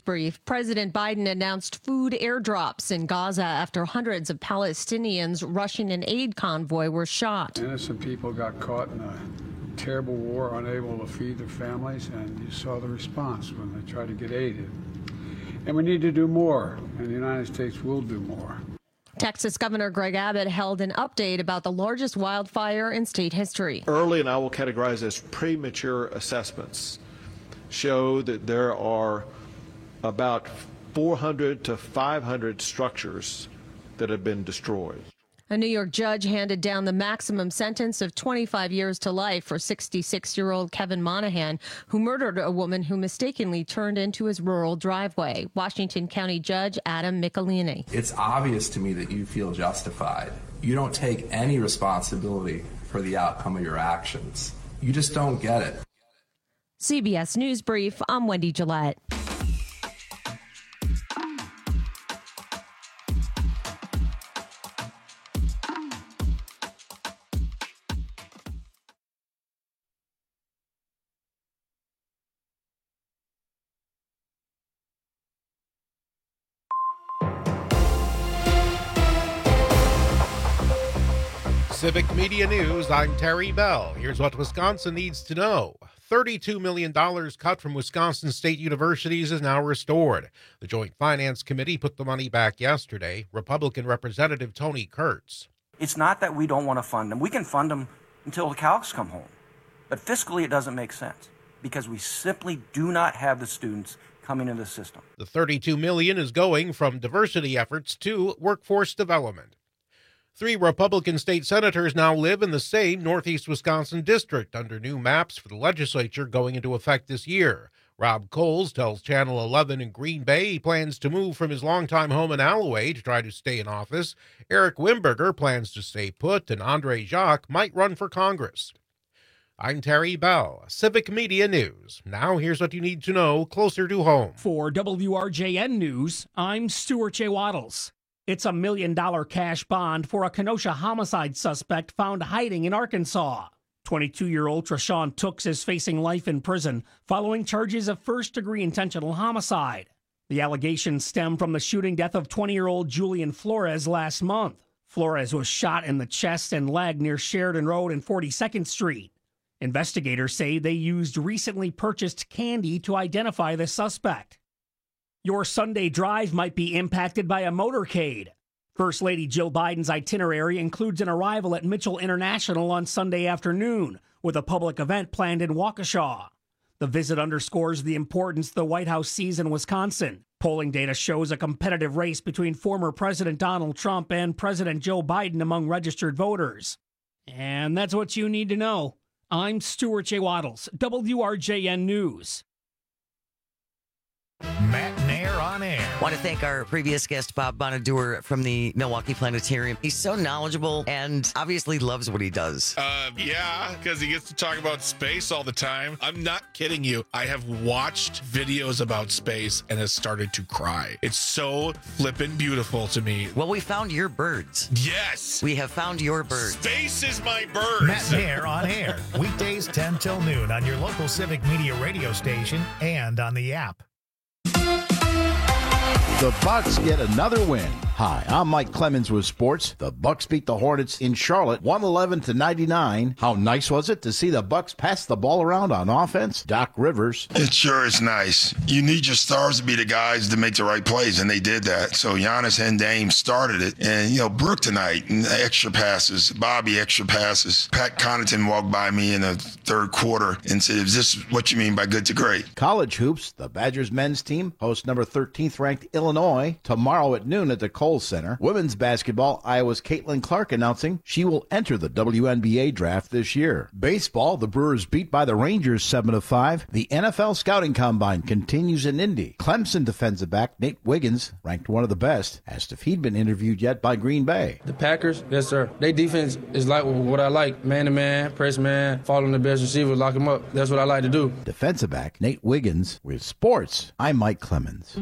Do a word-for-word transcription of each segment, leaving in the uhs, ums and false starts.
brief. President Biden announced food airdrops in Gaza after hundreds of Palestinians rushing an aid convoy were shot. Innocent people got caught in a terrible war, unable to feed their families, and you saw the response when they tried to get aid in. And we need to do more, and the United States will do more. Texas Governor Greg Abbott held an update about the largest wildfire in state history. Early, and I will categorize as premature assessments, show that there are about four hundred to five hundred structures that have been destroyed. A New York judge handed down the maximum sentence of twenty-five years to life for sixty-six-year-old Kevin Monahan, who murdered a woman who mistakenly turned into his rural driveway. Washington County Judge Adam Michelini. It's obvious to me that you feel justified. You don't take any responsibility for the outcome of your actions. You just don't get it. C B S News Brief, I'm Wendy Gillette. Civic Media News, I'm Terry Bell. Here's what Wisconsin needs to know. thirty-two million dollars cut from Wisconsin State Universities is now restored. The Joint Finance Committee put the money back yesterday. Republican Representative Tony Kurtz. It's not that we don't want to fund them. We can fund them until the cows come home. But fiscally, it doesn't make sense because we simply do not have the students coming into the system. The thirty-two million dollars is going from diversity efforts to workforce development. Three Republican state senators now live in the same Northeast Wisconsin district under new maps for the legislature going into effect this year. Rob Coles tells Channel eleven in Green Bay he plans to move from his longtime home in Alloway to try to stay in office. Eric Wimberger plans to stay put, and Andre Jacques might run for Congress. I'm Terry Bell, Civic Media News. Now here's what you need to know closer to home. For W R J N News, I'm Stuart J. Waddles. It's a million-dollar cash bond for a Kenosha homicide suspect found hiding in Arkansas. twenty-two-year-old Treshawn Tooks is facing life in prison following charges of first-degree intentional homicide. The allegations stem from the shooting death of twenty-year-old Julian Flores last month. Flores was shot in the chest and leg near Sheridan Road and forty-second Street. Investigators say they used recently purchased candy to identify the suspect. Your Sunday drive might be impacted by a motorcade. First Lady Jill Biden's itinerary includes an arrival at Mitchell International on Sunday afternoon, with a public event planned in Waukesha. The visit underscores the importance the White House sees in Wisconsin. Polling data shows a competitive race between former President Donald Trump and President Joe Biden among registered voters. And that's what you need to know. I'm Stuart J. Waddles, W R J N News. Matt Nair on air. Want to thank our previous guest, Bob Bonaduer from the Milwaukee Planetarium. He's so knowledgeable and obviously loves what he does. Uh, yeah, because he gets to talk about space all the time. I'm not kidding you. I have watched videos about space and has started to cry. It's so flippin' beautiful to me. Well, we found your birds. Yes. We have found your birds. Space is my birds. Matt Nair on air. Weekdays ten till noon on your local Civic Media radio station and on the app. The Bucks get another win. Hi, I'm Mike Clemens with sports. The Bucks beat the Hornets in Charlotte one eleven to ninety-nine. How nice was it to see the Bucks pass the ball around on offense? Doc Rivers. It sure is nice. You need your stars to be the guys to make the right plays, and they did that. So Giannis and Dame started it. And, you know, Brooke tonight, extra passes. Bobby, extra passes. Pat Connaughton walked by me in the third quarter and said, is this what you mean by good to great? College hoops, the Badgers men's team hosts number thirteenth ranked Illinois tomorrow at noon at the Kohl Center. Women's basketball, Iowa's Caitlin Clark announcing she will enter the W N B A draft this year. Baseball, the Brewers beat by the Rangers seven to five. The N F L scouting combine continues in Indy. Clemson defensive back Nate Wiggins, ranked one of the best, asked if he'd been interviewed yet by Green Bay. The Packers, yes sir. Their defense is like what I like. Man-to-man, press man, following the best receiver, lock him up. That's what I like to do. Defensive back Nate Wiggins with sports. I'm Mike Clemens.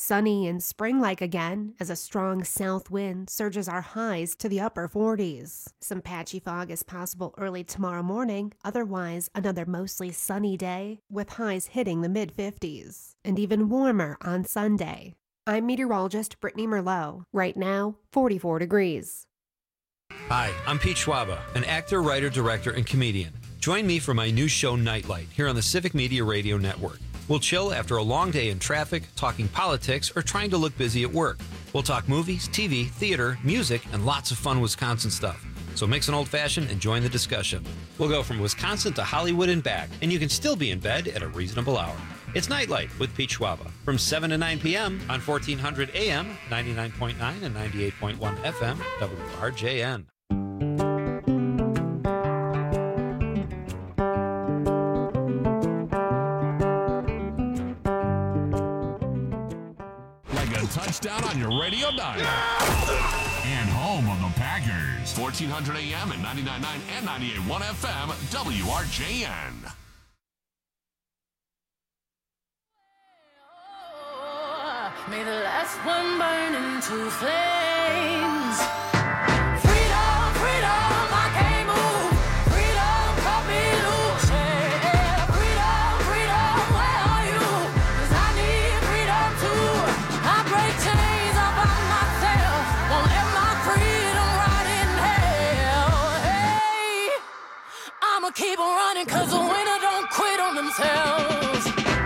sunny and spring-like again as a strong south wind surges our highs to the upper forties. Some patchy fog is possible early tomorrow morning, otherwise another mostly sunny day with highs hitting the mid-fifties, and even warmer on Sunday. I'm meteorologist Brittany Merlot. Right now, forty-four degrees. Hi, I'm Pete Schwaba, an actor, writer, director, and comedian. Join me for my new show, Nightlight, here on the Civic Media Radio Network. We'll chill after a long day in traffic, talking politics, or trying to look busy at work. We'll talk movies, T V, theater, music, and lots of fun Wisconsin stuff. So mix an old-fashioned and join the discussion. We'll go from Wisconsin to Hollywood and back, and you can still be in bed at a reasonable hour. It's Nightlight with Pete Schwaba from seven to nine p.m. on fourteen hundred A M, ninety-nine point nine and ninety-eight point one F M, W R J N. Touchdown on your radio dial. And home of the Packers. fourteen hundred A M and ninety-nine point nine and ninety-eight point one F M, W R J N. May the last one burn into flames. Keep on running because the winner don't quit on themselves.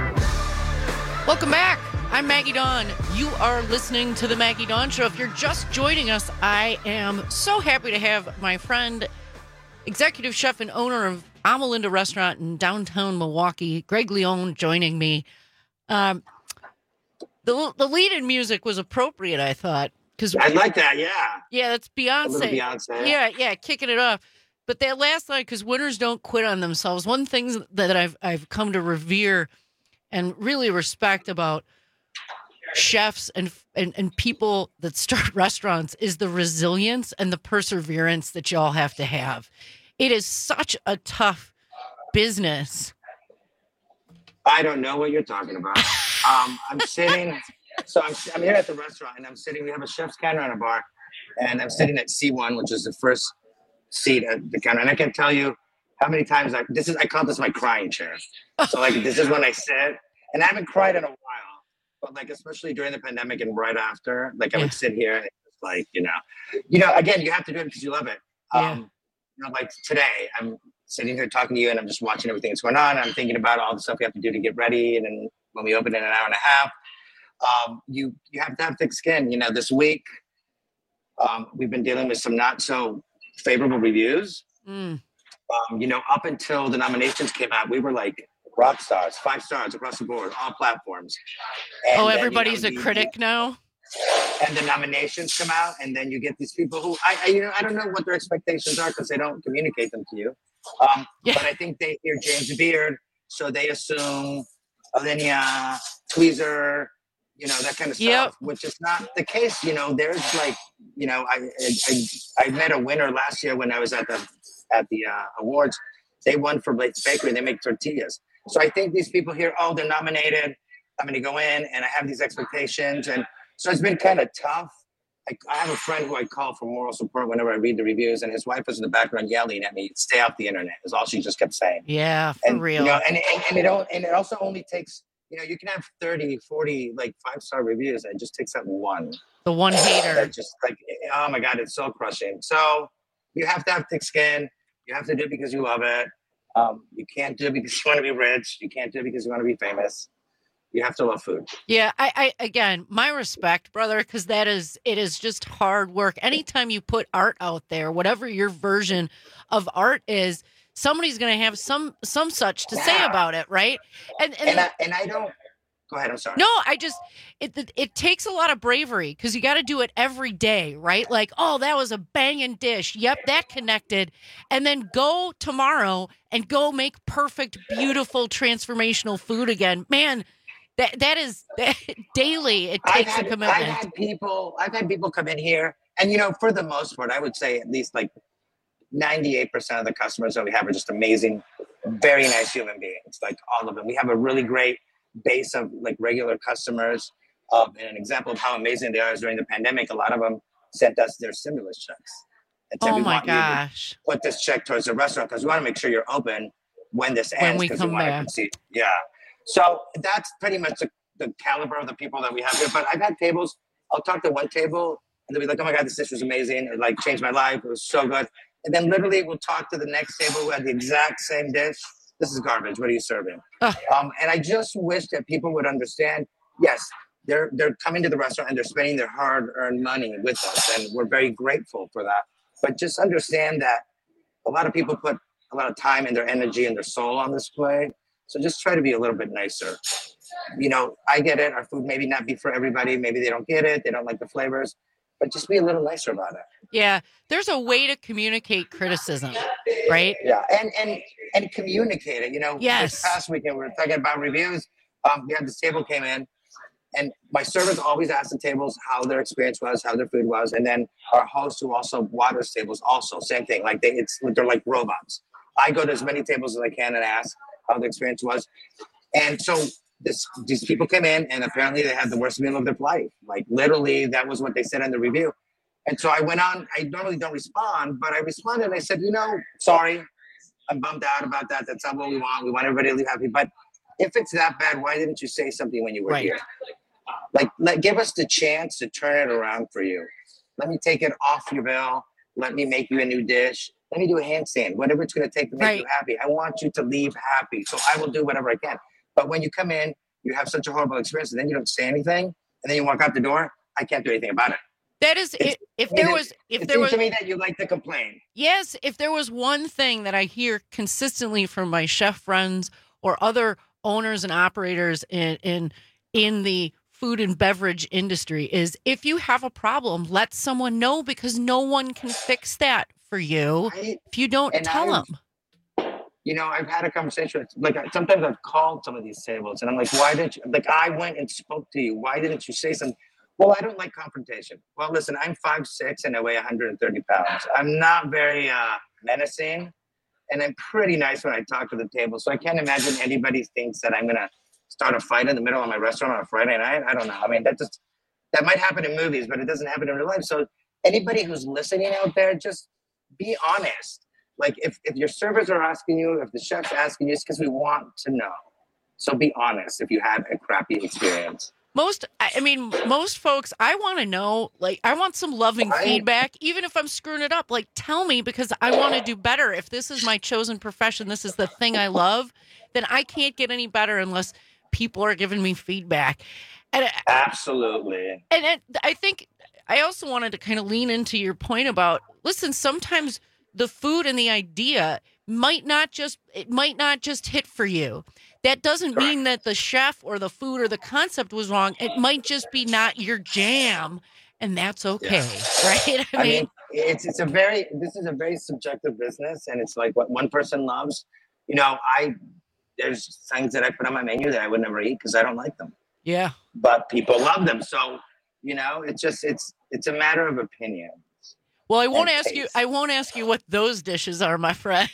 Welcome back. I'm Maggie Dawn. You are listening to the Maggie Dawn Show. If you're just joining us, I am so happy to have my friend, executive chef and owner of Amelinda Restaurant in downtown Milwaukee, Greg Leone, joining me. Um, the the lead-in music was appropriate, I thought. Cause I like that, yeah. Yeah, that's Beyonce. A little Beyonce. Yeah, yeah, kicking it off. But that last line, because winners don't quit on themselves. One thing that I've I've come to revere and really respect about chefs and, and and people that start restaurants is the resilience and the perseverance that y'all have to have. It is such a tough business. I don't know what you're talking about. um, I'm sitting, so I'm I'm here at the restaurant and I'm sitting. We have a chef's counter on a bar, and I'm sitting at C one, which is the first seat at the counter, and I can tell you how many times I this is I call this my crying chair. So like this is when I sit, and I haven't cried in a while, but like especially during the pandemic and right after, like I would sit here and it's like you know, you know again you have to do it because you love it. Um, yeah. You know, like today I'm sitting here talking to you and I'm just watching everything that's going on. And I'm thinking about all the stuff we have to do to get ready, and then when we open in an hour and a half, um, you you have to have thick skin. You know, this week um, we've been dealing with some not so favorable reviews. Mm. Um, you know, up until the nominations came out, we were like rock stars, five stars across the board, all platforms. And oh, then, everybody's you know, a critic the, now. And the nominations come out, and then you get these people who I, I you know, I don't know what their expectations are because they don't communicate them to you. Um, yeah. But I think they hear James Beard, so they assume Alinea, Tweezer, you know, that kind of stuff, yep. which is not the case. You know, there's like, you know, I I, I met a winner last year when I was at the at the uh, awards. They won for Blake's Bakery. They make tortillas. So I think these people here, oh, they're nominated. I'm going to go in, and I have these expectations, and so it's been kind of tough. I, I have a friend who I call for moral support whenever I read the reviews, and his wife was in the background yelling at me, "Stay off the internet," is all she just kept saying. Yeah, for and, real. You know, and, and, and, it don't, and it also only takes, you know, you can have thirty, forty, like five-star reviews, and it just takes that one. The one hater. That just like, oh my God, it's so crushing. So you have to have thick skin. You have to do it because you love it. Um, you can't do it because you want to be rich. You can't do it because you want to be famous. You have to love food. Yeah, I, I again, my respect, brother, because that is, it is just hard work. Anytime you put art out there, whatever your version of art is, somebody's going to have some some such to yeah. say about it, right? And and, and, I, and I don't. Go ahead. I'm sorry. No, I just it it, it takes a lot of bravery because you got to do it every day, right? Like, oh, that was a banging dish. Yep, that connected. And then go tomorrow and go make perfect, beautiful, transformational food again, man. That that is that, daily. It takes I've had, a commitment. I've had people. I've had people come in here, and you know, for the most part, I would say at least like ninety-eight percent of the customers that we have are just amazing, very nice human beings. Like all of them. We have a really great base of like regular customers. of and an example of how amazing they are is during the pandemic, a lot of them sent us their stimulus checks. And said, Oh "We my want you to gosh. put this check towards the restaurant because we want to make sure you're open when this When ends we because come we want back." to see." Yeah. So that's pretty much the, the caliber of the people that we have here. But I've had tables, I'll talk to one table and they'll be like, "Oh my God, this dish was amazing. It like changed my life. It was so good." And then literally we'll talk to the next table who had the exact same dish. "This is garbage. What are you serving?" Um, and I just wish that people would understand, yes, they're they're coming to the restaurant and they're spending their hard-earned money with us. And we're very grateful for that. But just understand that a lot of people put a lot of time and their energy and their soul on display. So just try to be a little bit nicer. You know, I get it. Our food maybe not be for everybody. Maybe they don't get it. They don't like the flavors. But just be a little nicer about it. Yeah, there's a way to communicate criticism, right? Yeah, and and and communicate it. You know, Yes. this past weekend we were talking about reviews. Um, we had this table came in, and my servers always ask the tables how their experience was, how their food was, and then our host who also waters tables also same thing. Like they, it's they're like robots. I go to as many tables as I can and ask how the experience was, and so. This, these people came in and apparently they had the worst meal of their life. Like literally, that was what they said in the review. And so I went on. I normally don't respond, but I responded and I said, you know, sorry, I'm bummed out about that. That's not what we want. We want everybody to live happy. But if it's that bad, why didn't you say something when you were Right. here? Like, let give us the chance to turn it around for you. Let me take it off your bill. Let me make you a new dish. Let me do a handstand. Whatever it's going to take to make Right. you happy. I want you to leave happy. So I will do whatever I can. But when you come in, you have such a horrible experience, and then you don't say anything, and then you walk out the door. I can't do anything about it. That is, if, if there was, if it there seems was, to me that you like to complain. yes, if there was one thing that I hear consistently from my chef friends or other owners and operators in in in the food and beverage industry is if you have a problem, let someone know because no one can fix that for you Right? if you don't And tell I've- them. You know, I've had a conversation with, like, I- sometimes I've called some of these tables, and I'm like, why didn't you, like, I went and spoke to you. Why didn't you say something? Well, I don't like confrontation. Well, listen, I'm five six and I weigh one hundred thirty pounds. I'm not very uh, menacing, and I'm pretty nice when I talk to the table. So I can't imagine anybody thinks that I'm going to start a fight in the middle of my restaurant on a Friday night. I don't know. I mean, that just, that might happen in movies, but it doesn't happen in real life. So anybody who's listening out there, just be honest. Like if, if your servers are asking you, if the chef's asking you, it's because we want to know. So be honest if you had a crappy experience. Most, I I mean, most folks, I want to know, like, I want some loving Right. feedback, even if I'm screwing it up. Like, tell me because I want to do better. If this is my chosen profession, this is the thing I love, then I can't get any better unless people are giving me feedback. And Absolutely. And it, I think I also wanted to kind of lean into your point about, listen, sometimes the food and the idea might not just, it might not just hit for you. That doesn't mean that the chef or the food or the concept was wrong. It might just be not your jam, and that's okay, right? I mean, it's it's a very this is a very subjective business, and it's like what one person loves. You know, I there's things that I put on my menu that I would never eat because I don't like them, yeah. but people love them. So you know, it's just it's it's a matter of opinion. Well, I won't and ask you. taste. I won't ask you what those dishes are, my friend.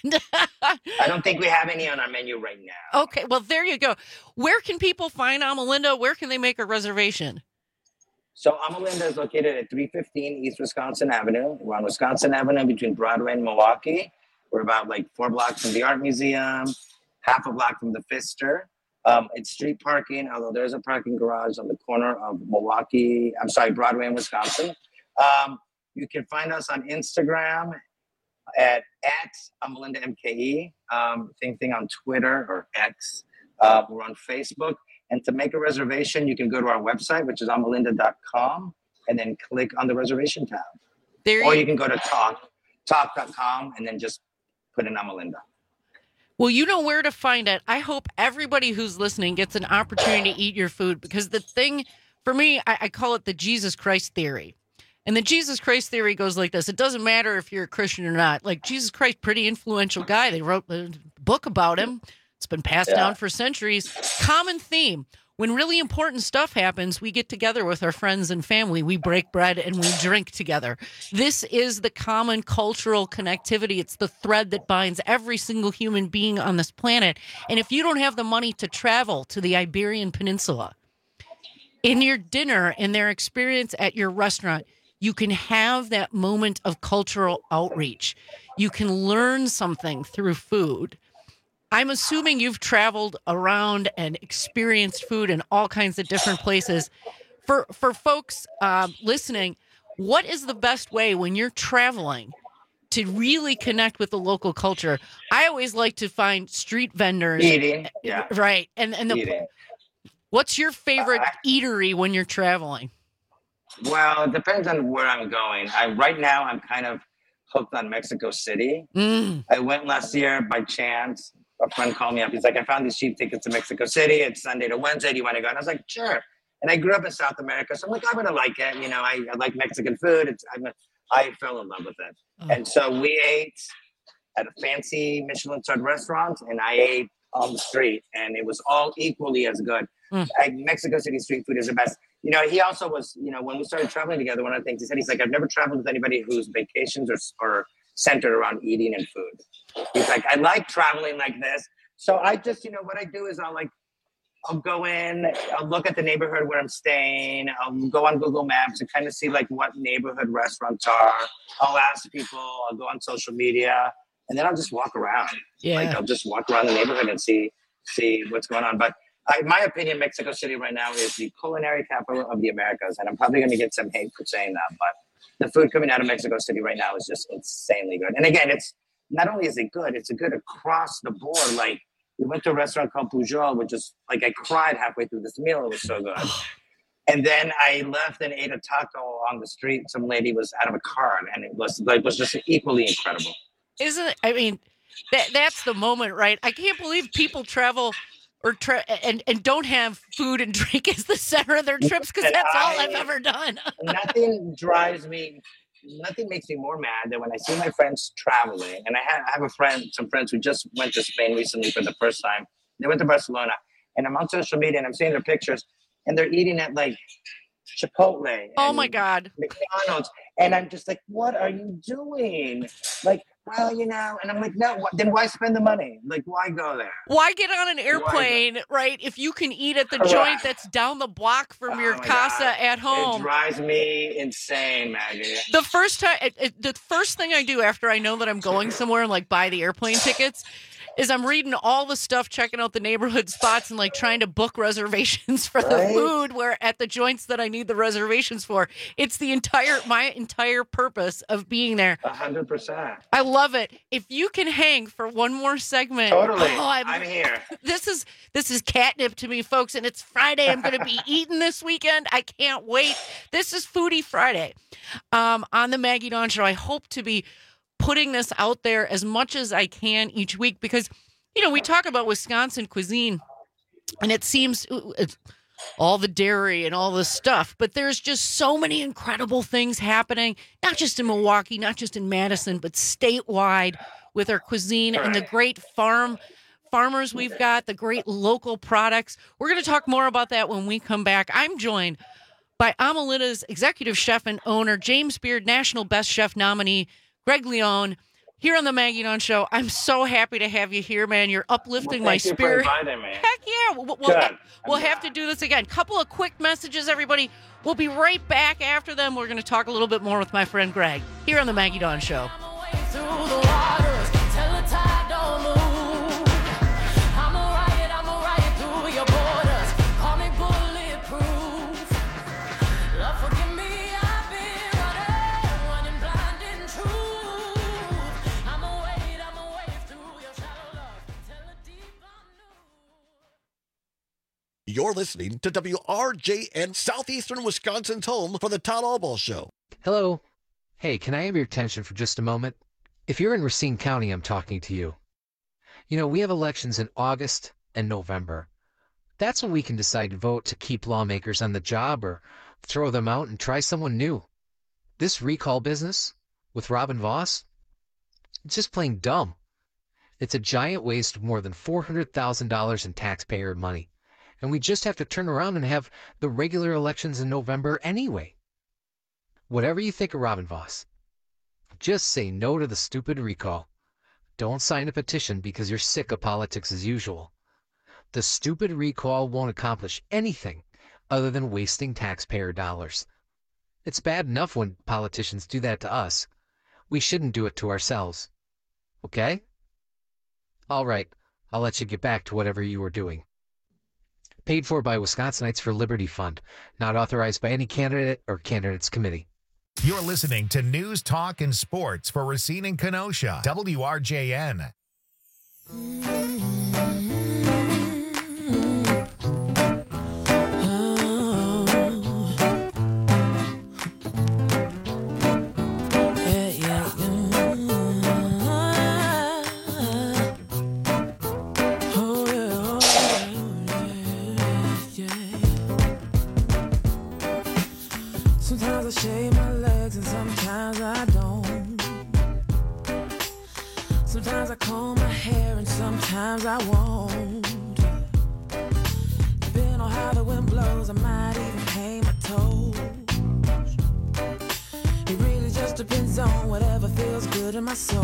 I don't think we have any on our menu right now. Okay, well, there you go. Where can people find Amalinda? Where can they make a reservation? So Amalinda is located at three fifteen East Wisconsin Avenue. We're on Wisconsin Avenue between Broadway and Milwaukee. We're about like four blocks from the Art Museum, half a block from the Pfister. Um, it's street parking, although there's a parking garage on the corner of Milwaukee, I'm sorry, Broadway and Wisconsin. Um, you can find us on Instagram at, at Amalinda M K E. Um, same thing on Twitter or X. Uh, we're on Facebook. And to make a reservation, you can go to our website, which is amalinda dot com, and then click on the reservation tab. There or you- you can go to talk, talk dot com, and then just put in Amalinda. Well, you know where to find it. I hope everybody who's listening gets an opportunity to eat your food because the thing, for me, I, I call it the Jesus Christ theory. And the Jesus Christ theory goes like this. It doesn't matter if you're a Christian or not. Like Jesus Christ, pretty influential guy. They wrote a book about him. It's been passed Yeah. down for centuries. Common theme. When really important stuff happens, we get together with our friends and family. We break bread and we drink together. This is the common cultural connectivity. It's the thread that binds every single human being on this planet. And if you don't have the money to travel to the Iberian Peninsula, in your dinner, in their experience at your restaurant, you can have that moment of cultural outreach. You can learn something through food. I'm assuming you've traveled around and experienced food in all kinds of different places. For for folks uh, listening, what is the best way when you're traveling to really connect with the local culture? I always like to find street vendors. Eating, yeah. Right. And and the, Eating. What's your favorite Uh, eatery when you're traveling? Well, it depends on where I'm going. I right now I'm kind of hooked on Mexico City. Mm. I went last year by chance. A friend called me up. He's like, I found these cheap tickets to Mexico City. It's Sunday to Wednesday. Do you want to go? And I was like, sure. And I grew up in South America, so I'm like, I'm gonna like it. You know, I, I like Mexican food. It's I'm a, I fell in love with it. Oh. And so we ate at a fancy Michelin-starred restaurant, and I ate on the street, and it was all equally as good. Mm. I, Mexico City street food is the best. You know, he also was, you know, when we started traveling together, one of the things he said, he's like, I've never traveled with anybody whose vacations are, are centered around eating and food. He's like, I like traveling like this. So I just, you know, what I do is I'll like, I'll go in, I'll look at the neighborhood where I'm staying. I'll go on Google Maps and kind of see like what neighborhood restaurants are. I'll ask people, I'll go on social media, and then I'll just walk around. Yeah. Like I'll just walk around the neighborhood and see, see what's going on. But I, my opinion, Mexico City right now is the culinary capital of the Americas. And I'm probably going to get some hate for saying that, but the food coming out of Mexico City right now is just insanely good. And again, it's not only is it good, it's good across the board. Like we went to a restaurant called Pujol, which is like I cried halfway through this meal. It was so good. And then I left and ate a taco on the street. Some lady was out of a car, and it was like was just equally incredible. Isn't I mean, that that's the moment, right? I can't believe people travel or tra- and and don't have food and drink as the center of their trips, because And that's all I- I've ever done. Nothing drives me, nothing makes me more mad than when I see my friends traveling. And I have, I have a friend, some friends who just went to Spain recently for the first time. They went to Barcelona, and I'm on social media and I'm seeing their pictures, and they're eating at like Chipotle. Oh and my God. McDonald's. And I'm just like, what are you doing? Like, well, you know, and I'm like, no, wh- then why spend the money? Like, why go there? Why get on an airplane, right? If you can eat at the Correct. joint that's down the block from your Oh my casa God. at It home. drives me insane, Maggie. The first time, it, it, the first thing I do after I know that I'm going somewhere and like buy the airplane tickets is I'm reading all the stuff, checking out the neighborhood spots and like trying to book reservations for the Right? food where at the joints that I need the reservations for. It's the entire, my entire purpose of being there. A hundred percent. I love it. If you can hang for one more segment. Totally. oh, I'm, I'm here. This is this is catnip to me, folks, and it's Friday. I'm going to be eating this weekend. I can't wait. This is Foodie Friday um, on the Maggie Dawn Show. I hope to be putting this out there as much as I can each week because, you know, we talk about Wisconsin cuisine, and it seems it's all the dairy and all this stuff, but there's just so many incredible things happening, not just in Milwaukee, not just in Madison, but statewide with our cuisine and the great farm farmers we've got, the great local products. We're going to talk more about that when we come back. I'm joined by Amelita's executive chef and owner, James Beard, National Best Chef nominee, Greg Leone, here on the Maggie Dawn Show. I'm so happy to have you here, man. You're uplifting Well, my thank you for spirit. inviting me. Heck yeah. We'll, we'll, Good. we'll have to do this again. Couple of quick messages, everybody. We'll be right back after them. We're going to talk a little bit more with my friend Greg here on the Maggie Dawn Show. Through the waters, tell the tide don't move. I'm a riot, I'm a riot through your borders. Call me bulletproof. Lord, forgive me, I've been running, running blind in truth. I'm a wade, I'm a wave through your shallow love. Tell the deep You're listening to W R J N, Southeastern Wisconsin's home for the Todd Albaugh Show. Hello. Hey, can I have your attention for just a moment? If you're in Racine County, I'm talking to you. You know, we have elections in August and November. That's when we can decide to vote to keep lawmakers on the job or throw them out and try someone new. This recall business with Robin Voss, it's just plain dumb. It's a giant waste of more than four hundred thousand dollars in taxpayer money. And we just have to turn around and have the regular elections in November anyway. Whatever you think of Robin Voss, just say no to the stupid recall. Don't sign a petition because you're sick of politics as usual. The stupid recall won't accomplish anything other than wasting taxpayer dollars. It's bad enough when politicians do that to us. We shouldn't do it to ourselves. Okay? All right, I'll let you get back to whatever you were doing. Paid for by Wisconsinites for Liberty Fund. Not authorized by any candidate or candidates committee. You're listening to News, Talk, and Sports for Racine and Kenosha. W R J N. Sometimes I shave my legs and sometimes I don't. Sometimes I comb my hair and sometimes I won't. Depending on how the wind blows, I might even paint my toes. It really just depends on whatever feels good in my soul.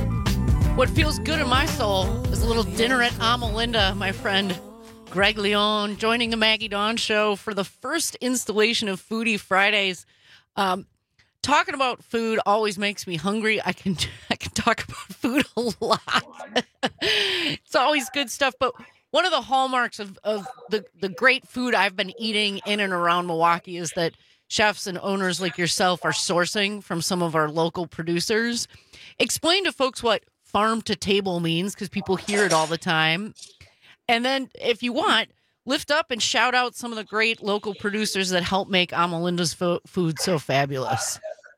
What feels good in my soul is a little dinner at Amalinda, my friend Greg Leon joining the Maggie Dawn Show for the first installation of Foodie Fridays. Um, talking about food always makes me hungry. I can I can talk about food a lot. It's always good stuff. But one of the hallmarks of, of the, the great food I've been eating in and around Milwaukee is that chefs and owners like yourself are sourcing from some of our local producers. Explain to folks what farm to table means, because people hear it all the time. And then, if you want, lift up and shout out some of the great local producers that help make Amalinda's fo- food so fabulous.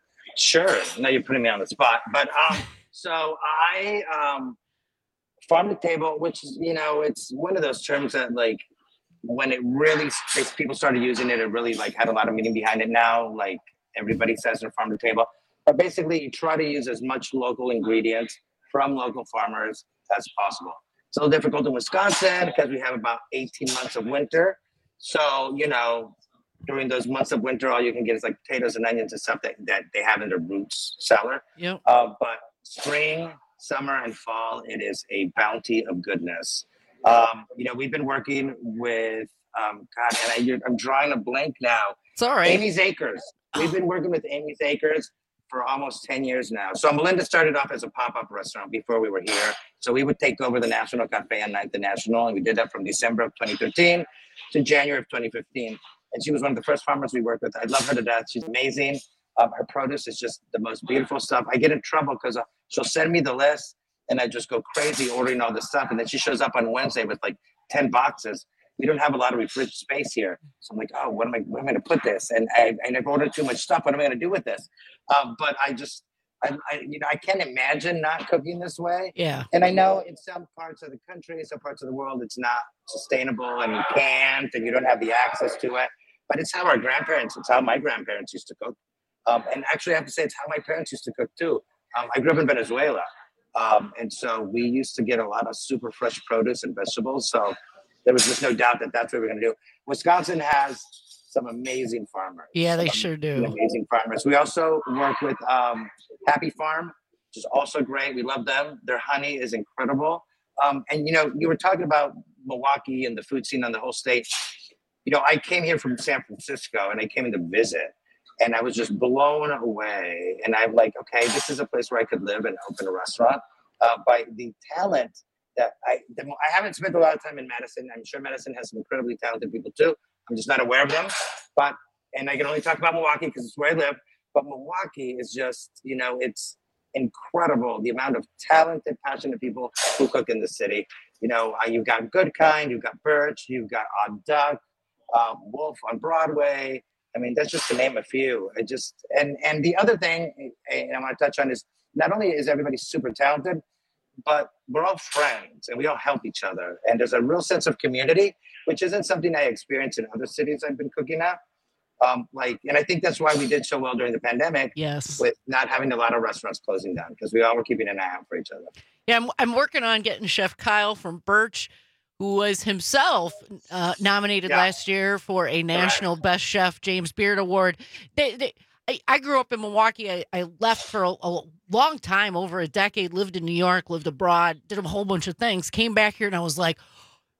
Sure. Now you're putting me on the spot. But um, so I, um, farm to table, which is, you know, it's one of those terms that, like, when it really, people started using it, it really, like, had a lot of meaning behind it. Now, like, everybody says they're farm to table. But basically, you try to use as much local ingredients from local farmers as possible. It's a little difficult in Wisconsin because we have about eighteen months of winter. So, you know, during those months of winter, all you can get is like potatoes and onions and stuff that, that they have in their roots cellar. Yep. Uh, but spring, summer, and fall, it is a bounty of goodness. Um, you know, we've been working with, um, God, and I, you're, I'm drawing a blank now. It's all right. Amy's Acres. We've been working with Amy's Acres for almost ten years now. So Melinda started off as a pop-up restaurant before we were here. So we would take over the National Cafe on ninth and National, and we did that from December of twenty thirteen to January of twenty fifteen. And she was one of the first farmers we worked with. I love her to death. She's amazing. Um, her produce is just the most beautiful stuff. I get in trouble because uh, she'll send me the list, and I just go crazy ordering all this stuff. And then she shows up on Wednesday with like ten boxes. We don't have a lot of refrigerated space here. So I'm like, oh, what am I, where am I going to put this? And I, I never ordered too much stuff. What am I going to do with this? Um, but I just, I, I, you know, I can't imagine not cooking this way. Yeah. And I know in some parts of the country, some parts of the world, it's not sustainable and you can't, and you don't have the access to it. But it's how our grandparents, it's how my grandparents used to cook. Um, and actually, I have to say, it's how my parents used to cook too. Um, I grew up in Venezuela. Um, and so we used to get a lot of super fresh produce and vegetables. So there was just no doubt that that's what we we're going to do. Wisconsin has some amazing farmers. Yeah, they some sure do. Amazing farmers. We also work with um, Happy Farm, which is also great. We love them. Their honey is incredible. Um, and, you know, you were talking about Milwaukee and the food scene on the whole state. You know, I came here from San Francisco, and I came in to visit, and I was just blown away. And I'm like, okay, this is a place where I could live and open a restaurant. Uh, by the talent that I, the, I haven't spent a lot of time in Madison. I'm sure Madison has some incredibly talented people too. I'm just not aware of them. But, and I can only talk about Milwaukee because it's where I live. But Milwaukee is just, you know, it's incredible the amount of talented, passionate people who cook in the city. You know, uh, you've got Good Kind, you've got Birch, you've got Odd Duck, uh, Wolf on Broadway. I mean, that's just to name a few. I just, and, and the other thing, and I want to touch on is not only is everybody super talented, but we're all friends and we all help each other. And there's a real sense of community, which isn't something I experience in other cities I've been cooking at. Um, like, and I think that's why we did so well during the pandemic. Yes. With not having a lot of restaurants closing down, because we all were keeping an eye out for each other. Yeah, I'm, I'm working on getting Chef Kyle from Birch, who was himself uh, nominated Yeah. last year for a National Best Chef James Beard Award. They, they, I, I grew up in Milwaukee. I, I left for a, a long time, over a decade, lived in New York, lived abroad, did a whole bunch of things, came back here, and I was like,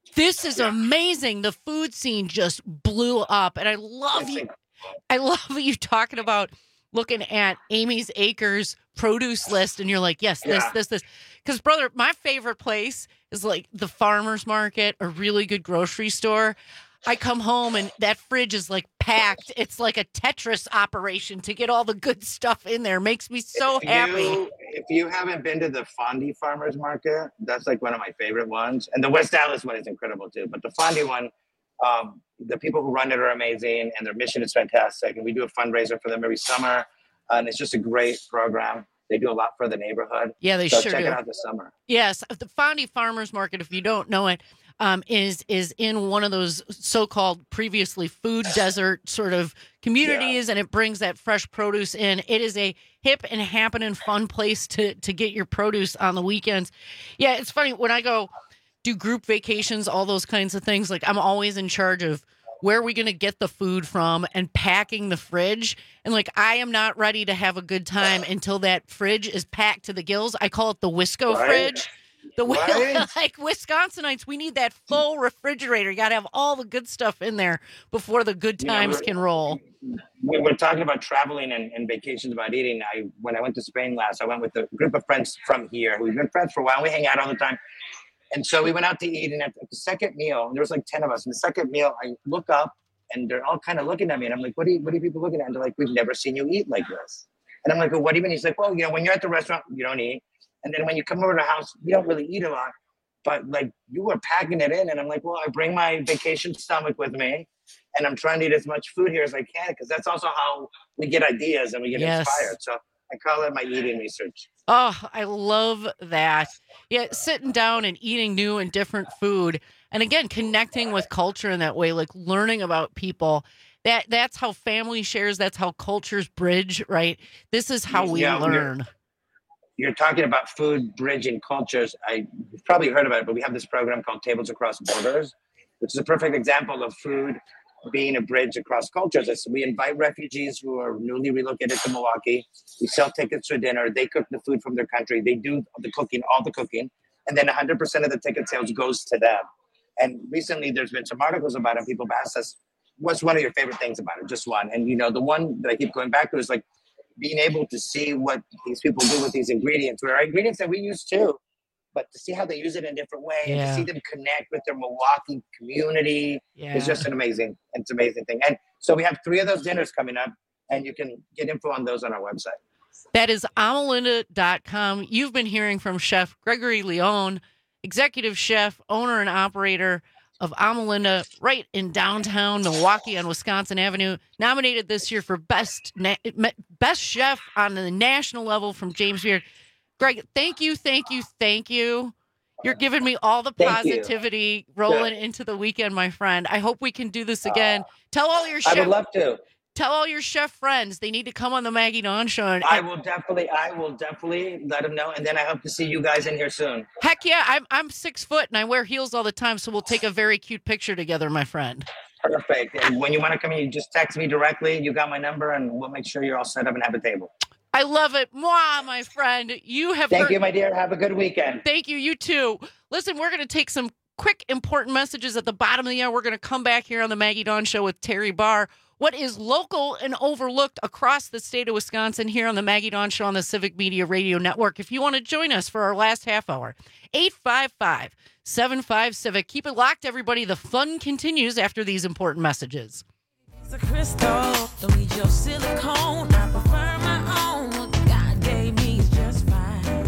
This is amazing. The food scene just blew up. And I love you. I love you talking about looking at Amy's Acres produce list. And you're like, yes, this, Yeah. this, this. Because, brother, my favorite place is like the farmer's market, a really good grocery store. I come home and that fridge is like packed. It's like a Tetris operation to get all the good stuff in there. Makes me so If happy. you, if you haven't been to the Fondy Farmers Market, that's like one of my favorite ones. And the West Dallas one is incredible too. But the Fondy one, um, the people who run it are amazing and their mission is fantastic. And we do a fundraiser for them every summer. And it's just a great program. They do a lot for the neighborhood. Yeah, they so sure check do. it out this summer. Yes, the Fondy Farmers Market, if you don't know it, um, is is in one of those so-called previously food desert sort of communities, and it brings that fresh produce in. It is a hip and happening fun place to to get your produce on the weekends. Yeah, it's funny when I go do group vacations, all those kinds of things. Like I'm always in charge of where are we going to get the food from and packing the fridge. And like, I am not ready to have a good time until that fridge is packed to the gills. I call it the Wisco Right. fridge. The Right. like Wisconsinites, we need that full refrigerator. You got to have all the good stuff in there before the good You know, times we're- can roll. We were talking about traveling and, and vacations about eating. I when I went to Spain last, I went with a group of friends from here. We've been friends for a while. We hang out all the time. And so we went out to eat, and at the second meal, there was like ten of us. And the second meal, I look up, and they're all kind of looking at me, and I'm like, "What are you, what are you people looking at?" And they're like, "We've never seen you eat like this." And I'm like, "Well, what do you mean?" He's like, "Well, you know, when you're at the restaurant, you don't eat, and then when you come over to the house, you don't really eat a lot. But like, you were packing it in." And I'm like, "Well, I bring my vacation stomach with me, and I'm trying to eat as much food here as I can, because that's also how we get ideas and we get Yes. inspired." So I call it my eating research. Oh, I love that. Yeah, sitting down and eating new and different food. And again, connecting with culture in that way, like learning about people. That that's how family shares, that's how cultures bridge, right? This is how we Yeah, we're- learn. You're talking about food bridging cultures. I you've probably heard about it, but we have this program called Tables Across Borders, which is a perfect example of food being a bridge across cultures. It's, we invite refugees who are newly relocated to Milwaukee. We sell tickets for dinner. They cook the food from their country. They do the cooking, all the cooking, and then one hundred percent of the ticket sales goes to them. And recently, there's been some articles about it. People have asked us, "What's one of your favorite things about it?" Just one. And you know, the one that I keep going back to is like being able to see what these people do with these ingredients, where are ingredients that we use too, but to see how they use it in a different way and Yeah. to see them connect with their Milwaukee community Yeah. is just an amazing, it's an amazing thing. And so we have three of those dinners coming up, and you can get info on those on our website. That is amalinda dot com. You've been hearing from Chef Gregory Leone, executive chef, owner, and operator of Amalinda right in downtown Milwaukee on Wisconsin Avenue. Nominated this year for best na- best chef on the national level from James Beard. Greg, thank you, thank you, thank you. You're giving me all the Thank you. positivity rolling into the weekend, my friend. I hope we can do this again. Tell all your I chef, would love to. tell all your chef friends they need to come on the Maggie Dawn Show. And, I will definitely, I will definitely let them know. And then I hope to see you guys in here soon. Heck yeah, I'm I'm six foot and I wear heels all the time, so we'll take a very cute picture together, my friend. Perfect. And when you want to come in, you just text me directly. You got my number, and we'll make sure you're all set up and have a table. I love it. Mwah, my friend. You have Thank heard- you, my dear. Have a good weekend. Thank you. You too. Listen, we're going to take some quick, important messages at the bottom of the hour. We're going to come back here on the Maggie Dawn Show with Terry Barr. What is local and overlooked across the state of Wisconsin here on the Maggie Dawn Show on the Civic Media Radio Network. If you want to join us for our last half hour, eight five five, seven five, Civic. Keep it locked, everybody. The fun continues after these important messages. It's a crystal. Don't need your silicone. I prefer my own. What God gave me is just fine.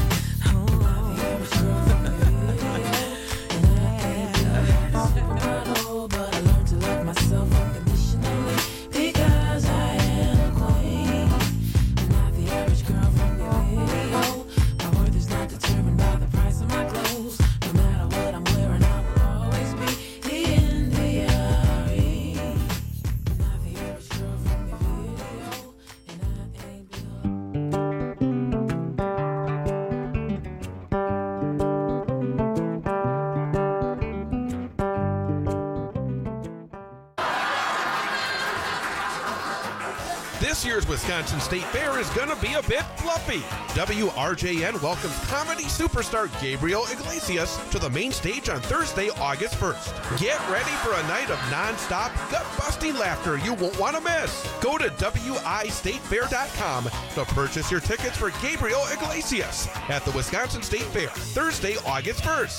Oh, but I learned to love myself unconditionally because I am a queen. I'm not the average girl from your video. My worth is not determined by the price of my clothes. No matter what I'm wearing, I will always be in the R E. I'm not the average girl from your video, and This year's Wisconsin State Fair is going to be a bit fluffy. W R J N welcomes comedy superstar Gabriel Iglesias to the main stage on Thursday, August first. Get ready for a night of non-stop, gut-busting laughter you won't want to miss. Go to W I state fair dot com to purchase your tickets for Gabriel Iglesias at the Wisconsin State Fair, Thursday, August first.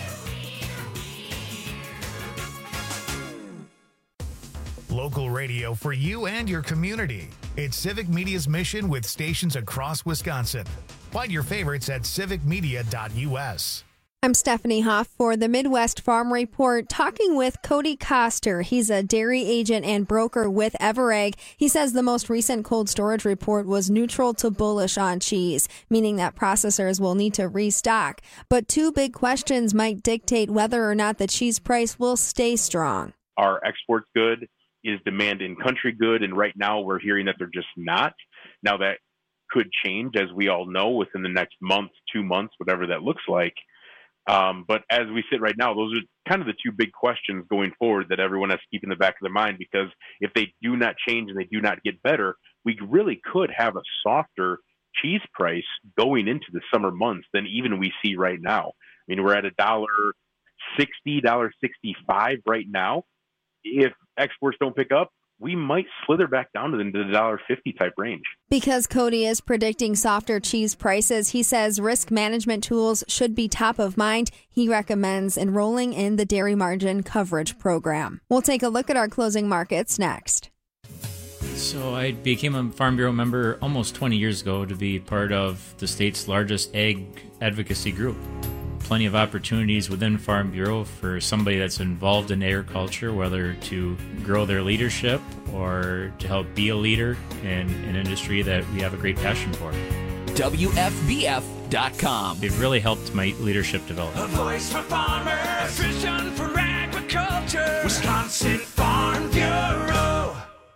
Local radio for you and your community. It's Civic Media's mission with stations across Wisconsin. Find your favorites at civic media dot U S. I'm Stephanie Hoff for the Midwest Farm Report, talking with Cody Koster. He's a dairy agent and broker with Everegg. He says the most recent cold storage report was neutral to bullish on cheese, meaning that processors will need to restock. But two big questions might dictate whether or not the cheese price will stay strong. Are exports good? Is demand in country good? And right now we're hearing that they're just not. Now that could change, as we all know, within the next month, two months, whatever that looks like. Um, but as we sit right now, those are kind of the two big questions going forward that everyone has to keep in the back of their mind, because if they do not change and they do not get better, we really could have a softer cheese price going into the summer months than even we see right now. I mean, we're at a dollar sixty, dollar sixty-five right now. If exports don't pick up, we might slither back down to the one dollar fifty type range. Because Cody is predicting softer cheese prices, he says risk management tools should be top of mind. He recommends enrolling in the Dairy Margin Coverage Program. We'll take a look at our closing markets next. So I became a Farm Bureau member almost twenty years ago to be part of the state's largest ag advocacy group. Plenty of opportunities within Farm Bureau for somebody that's involved in agriculture, whether to grow their leadership or to help be a leader in an industry that we have a great passion for. W F B F dot com. It really helped my leadership develop. A voice for farmers, vision for agriculture. Wisconsin Farm Bureau.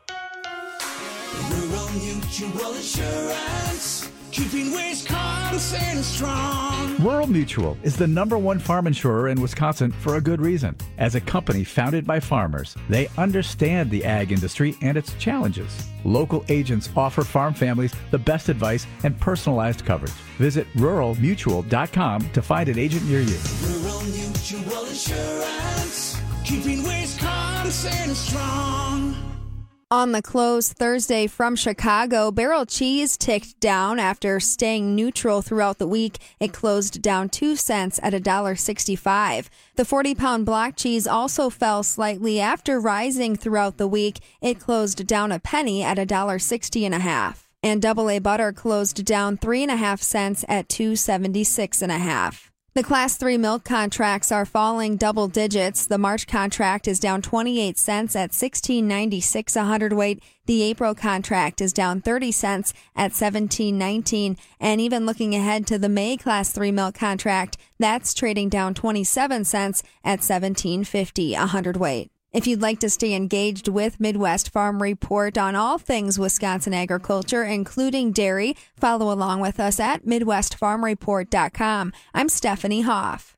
Rural Mutual Insurance, keeping Wisconsin strong. Rural Mutual is the number one farm insurer in Wisconsin for a good reason. As a company founded by farmers, they understand the ag industry and its challenges. Local agents offer farm families the best advice and personalized coverage. Visit rural mutual dot com to find an agent near you. Rural Mutual Insurance, keeping Wisconsin strong. On the close Thursday from Chicago, barrel cheese ticked down after staying neutral throughout the week. It closed down two cents at one dollar sixty-five. The forty-pound block cheese also fell slightly after rising throughout the week. It closed down a penny at one dollar sixty and a half. And double A butter closed down three and a half cents at two seventy-six and a half. The Class three milk contracts are falling double digits. The March contract is down twenty-eight cents at sixteen ninety-six a hundredweight. The April contract is down thirty cents at seventeen nineteen. And even looking ahead to the May Class three milk contract, that's trading down twenty-seven cents at seventeen fifty a hundredweight. If you'd like to stay engaged with Midwest Farm Report on all things Wisconsin agriculture, including dairy, follow along with us at midwest farm report dot com. I'm Stephanie Hoff.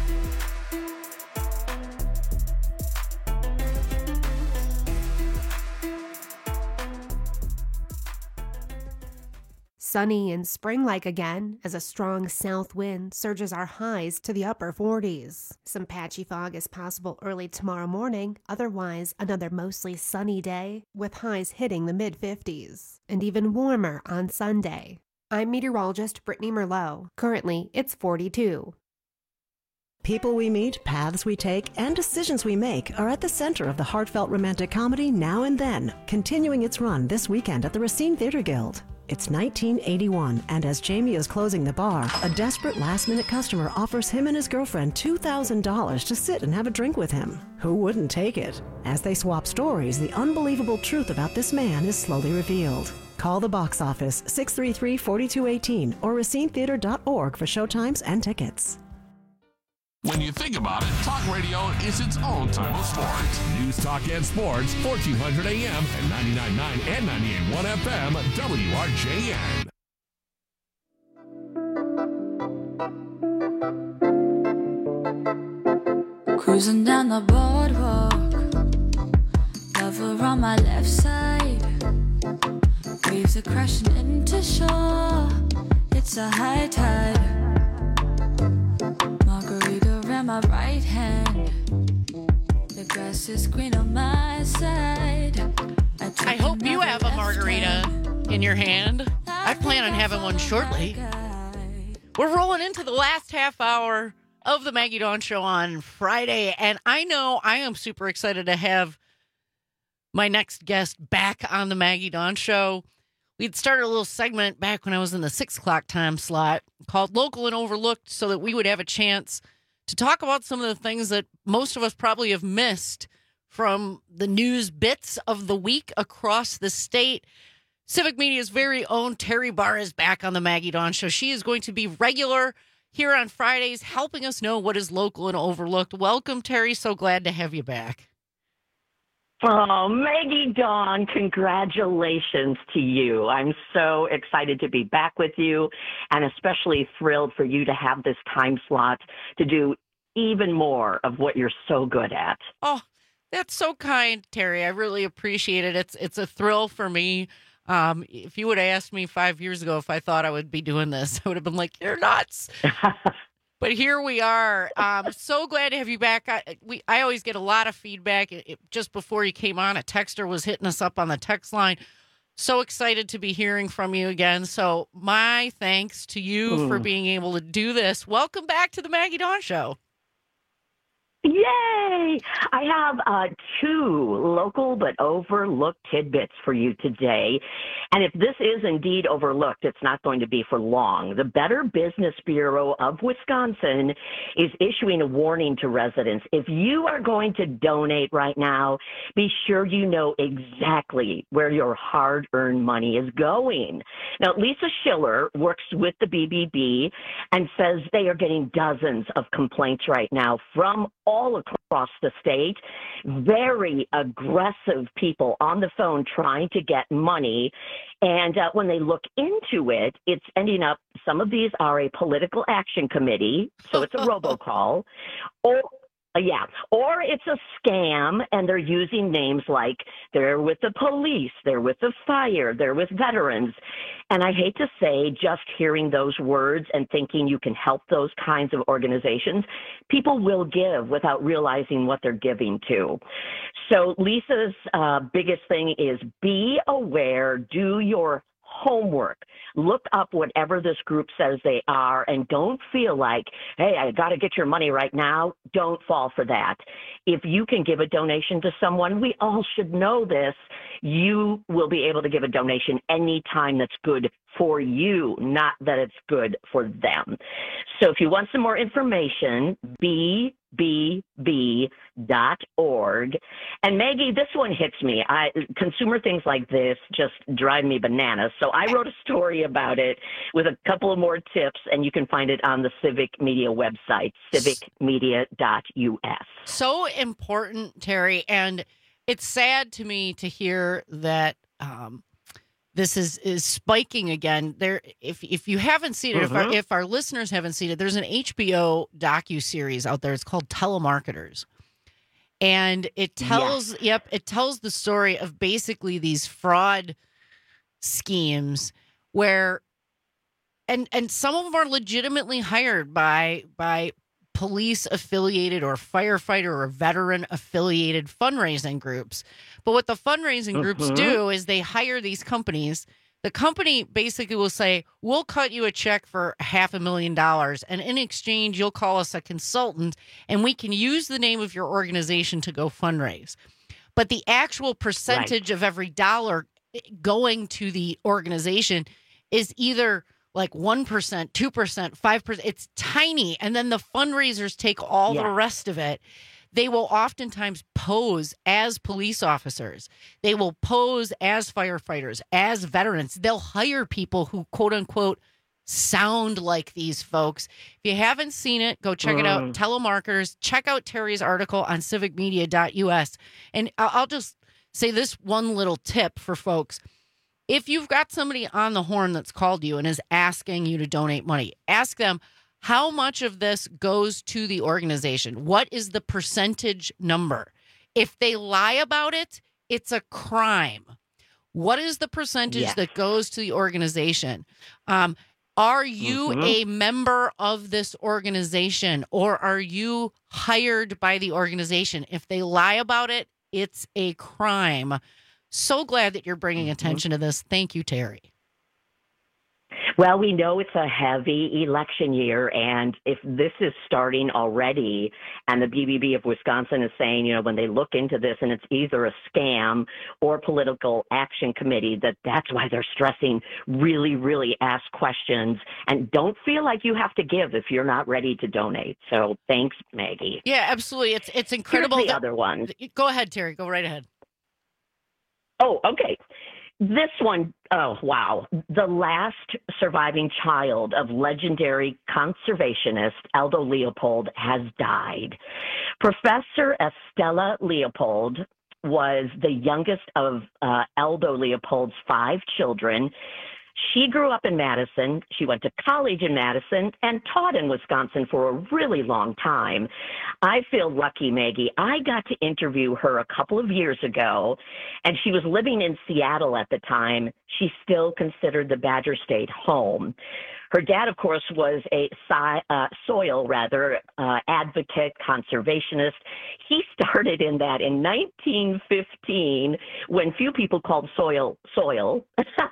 Sunny and spring-like again as a strong south wind surges our highs to the upper forties. Some patchy fog is possible early tomorrow morning, otherwise another mostly sunny day with highs hitting the mid-fifties. And even warmer on Sunday. I'm meteorologist Brittany Merlot. Currently, it's forty-two. People we meet, paths we take, and decisions we make are at the center of the heartfelt romantic comedy Now and Then, continuing its run this weekend at the Racine Theater Guild. It's nineteen eighty-one, and as Jamie is closing the bar, a desperate last-minute customer offers him and his girlfriend two thousand dollars to sit and have a drink with him. Who wouldn't take it? As they swap stories, the unbelievable truth about this man is slowly revealed. Call the box office six three three, four two one eight or racine theater dot org for showtimes and tickets. When you think about it, talk radio is its own type of sports. News, talk, and sports, fourteen hundred A M and ninety-nine point nine and ninety-eight point one F M, W R J N. Cruising down the boardwalk, lover on my left side. Waves are crashing into shore. It's a high tide. Margarita around my right hand. The grass is green on my side. I, I hope you have a margarita in your hand. I plan on having one shortly. We're rolling into the last half hour of the Maggie Dawn Show on Friday, and I know I am super excited to have my next guest back on the Maggie Dawn Show. We'd started a little segment back when I was in the six o'clock time slot called Local and Overlooked so that we would have a chance to talk about some of the things that most of us probably have missed from the news bits of the week across the state. Civic Media's very own Terry Barr is back on the Maggie Dawn Show. She is going to be regular here on Fridays, helping us know what is local and overlooked. Welcome, Terry. So glad to have you back. Oh, Maggie Dawn, congratulations to you. I'm so excited to be back with you and especially thrilled for you to have this time slot to do even more of what you're so good at. Oh, that's so kind, Terry. I really appreciate it. It's it's a thrill for me. Um, if you would have asked me five years ago if I thought I would be doing this, I would have been like, you're nuts. But here we are. Um, so glad to have you back. I, we, I always get a lot of feedback. It, it, just before you came on, a texter was hitting us up on the text line. So excited to be hearing from you again. So my thanks to you mm. for being able to do this. Welcome back to the Maggie Dawn Show. Yay! I have uh, two local but overlooked tidbits for you today. And if this is indeed overlooked, it's not going to be for long. The Better Business Bureau of Wisconsin is issuing a warning to residents. If you are going to donate right now, be sure you know exactly where your hard-earned money is going. Now, Lisa Schiller works with the B B B and says they are getting dozens of complaints right now from all across the state, very aggressive people on the phone trying to get money. And uh, when they look into it, it's ending up, some of these are a political action committee, so it's a robocall, or Uh, yeah, or it's a scam, and they're using names like they're with the police, they're with the fire, they're with veterans. And I hate to say, just hearing those words and thinking you can help those kinds of organizations, people will give without realizing what they're giving to. So Lisa's uh, biggest thing is be aware, do your homework. Look up whatever this group says they are, and don't feel like, hey, I got to get your money right now. Don't fall for that. If you can give a donation to someone, we all should know this, you will be able to give a donation anytime that's good for you, not that it's good for them. So if you want some more information, b b b dot org. And Maggie, this one hits me. I, consumer things like this just drive me bananas. So I wrote a story about it with a couple of more tips, and you can find it on the Civic Media website, civic media dot u s. So important, Terry. And it's sad to me to hear that um, this is, is spiking again. There, if if you haven't seen it, mm-hmm. if, our, if our listeners haven't seen it, there's an H B O docuseries out there. It's called Telemarketers. And it tells, yes. yep, it tells the story of basically these fraud schemes where, and and some of them are legitimately hired by by police affiliated or firefighter or veteran affiliated fundraising groups. But what the fundraising groups mm-hmm. do is they hire these companies. The company basically will say, we'll cut you a check for half a million dollars, and in exchange, you'll call us a consultant, and we can use the name of your organization to go fundraise. But the actual percentage right. of every dollar going to the organization is either like one percent, two percent, five percent. It's tiny. And then the fundraisers take all yeah. the rest of it. They will oftentimes pose as police officers. They will pose as firefighters, as veterans. They'll hire people who, quote unquote, sound like these folks. If you haven't seen it, go check mm. it out. Telemarketers. Check out Terry's article on civic media dot u s. And I'll just say this one little tip for folks. If you've got somebody on the horn that's called you and is asking you to donate money, ask them, how much of this goes to the organization? What is the percentage number? If they lie about it, it's a crime. What is the percentage Yes. that goes to the organization? Um, are you Mhm. a member of this organization, or are you hired by the organization? If they lie about it, it's a crime. So glad that you're bringing attention to this. Thank you, Terry. Well, we know it's a heavy election year, and if this is starting already, and the B B B of Wisconsin is saying, you know, when they look into this and it's either a scam or political action committee, that that's why they're stressing really, really ask questions and don't feel like you have to give if you're not ready to donate. So thanks, Maggie. Yeah, absolutely. It's it's incredible. Here's the that- other one. Go ahead, Terry. Go right ahead. Oh, okay. This one, oh, wow. The last surviving child of legendary conservationist Aldo Leopold has died. Professor Estella Leopold was the youngest of uh, Aldo Leopold's five children. She grew up in Madison. She went to college in Madison and taught in Wisconsin for a really long time. I feel lucky, Maggie. I got to interview her a couple of years ago, and she was living in Seattle at the time. She still considered the Badger State home. Her dad, of course, was a si- uh, soil, rather, uh, advocate, conservationist. He started in that in nineteen fifteen when few people called soil soil.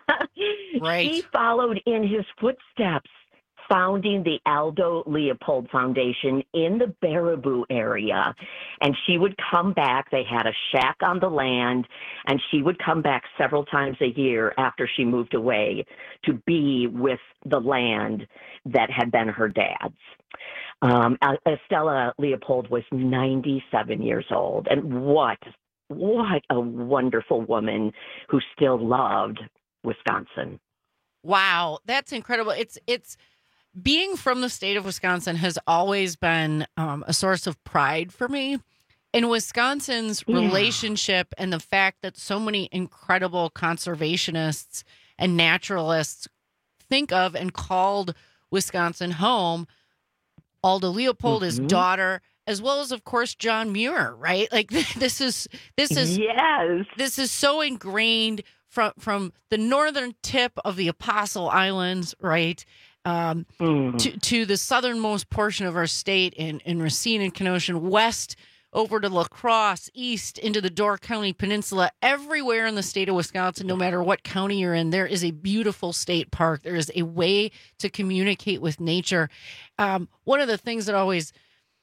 Right. He followed in his footsteps, founding the Aldo Leopold Foundation in the Baraboo area. And she would come back. They had a shack on the land, and she would come back several times a year after she moved away to be with the land that had been her dad's. Um, Estella Leopold was ninety-seven years old. And what, what a wonderful woman who still loved Wisconsin. Wow, that's incredible. It's it's being from the state of Wisconsin has always been um, a source of pride for me. And Wisconsin's Yeah. relationship and the fact that so many incredible conservationists and naturalists think of and called Wisconsin home. Aldo Leopold, his Mhm. daughter, as well as, of course, John Muir, right? Like this is this is Yes. this is so ingrained from from the northern tip of the Apostle Islands, right, um, Mm. to to the southernmost portion of our state in in Racine and Kenosha, west over to La Crosse, east into the Door County Peninsula. Everywhere in the state of Wisconsin, no matter what county you're in, there is a beautiful state park. There is a way to communicate with nature. Um, one of the things that always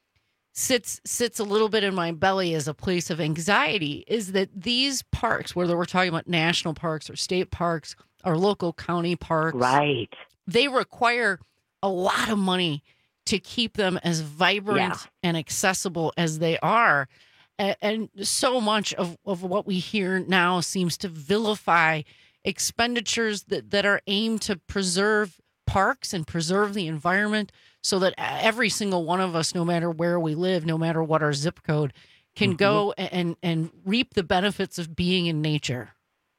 sits sits a little bit in my belly as a place of anxiety is that these parks, whether we're talking about national parks or state parks or local county parks, Right. they require a lot of money to keep them as vibrant Yeah. and accessible as they are. A- And so much of, of what we hear now seems to vilify expenditures that, that are aimed to preserve parks and preserve the environment so that every single one of us, no matter where we live, no matter what our zip code, can Mhm. go and, and reap the benefits of being in nature.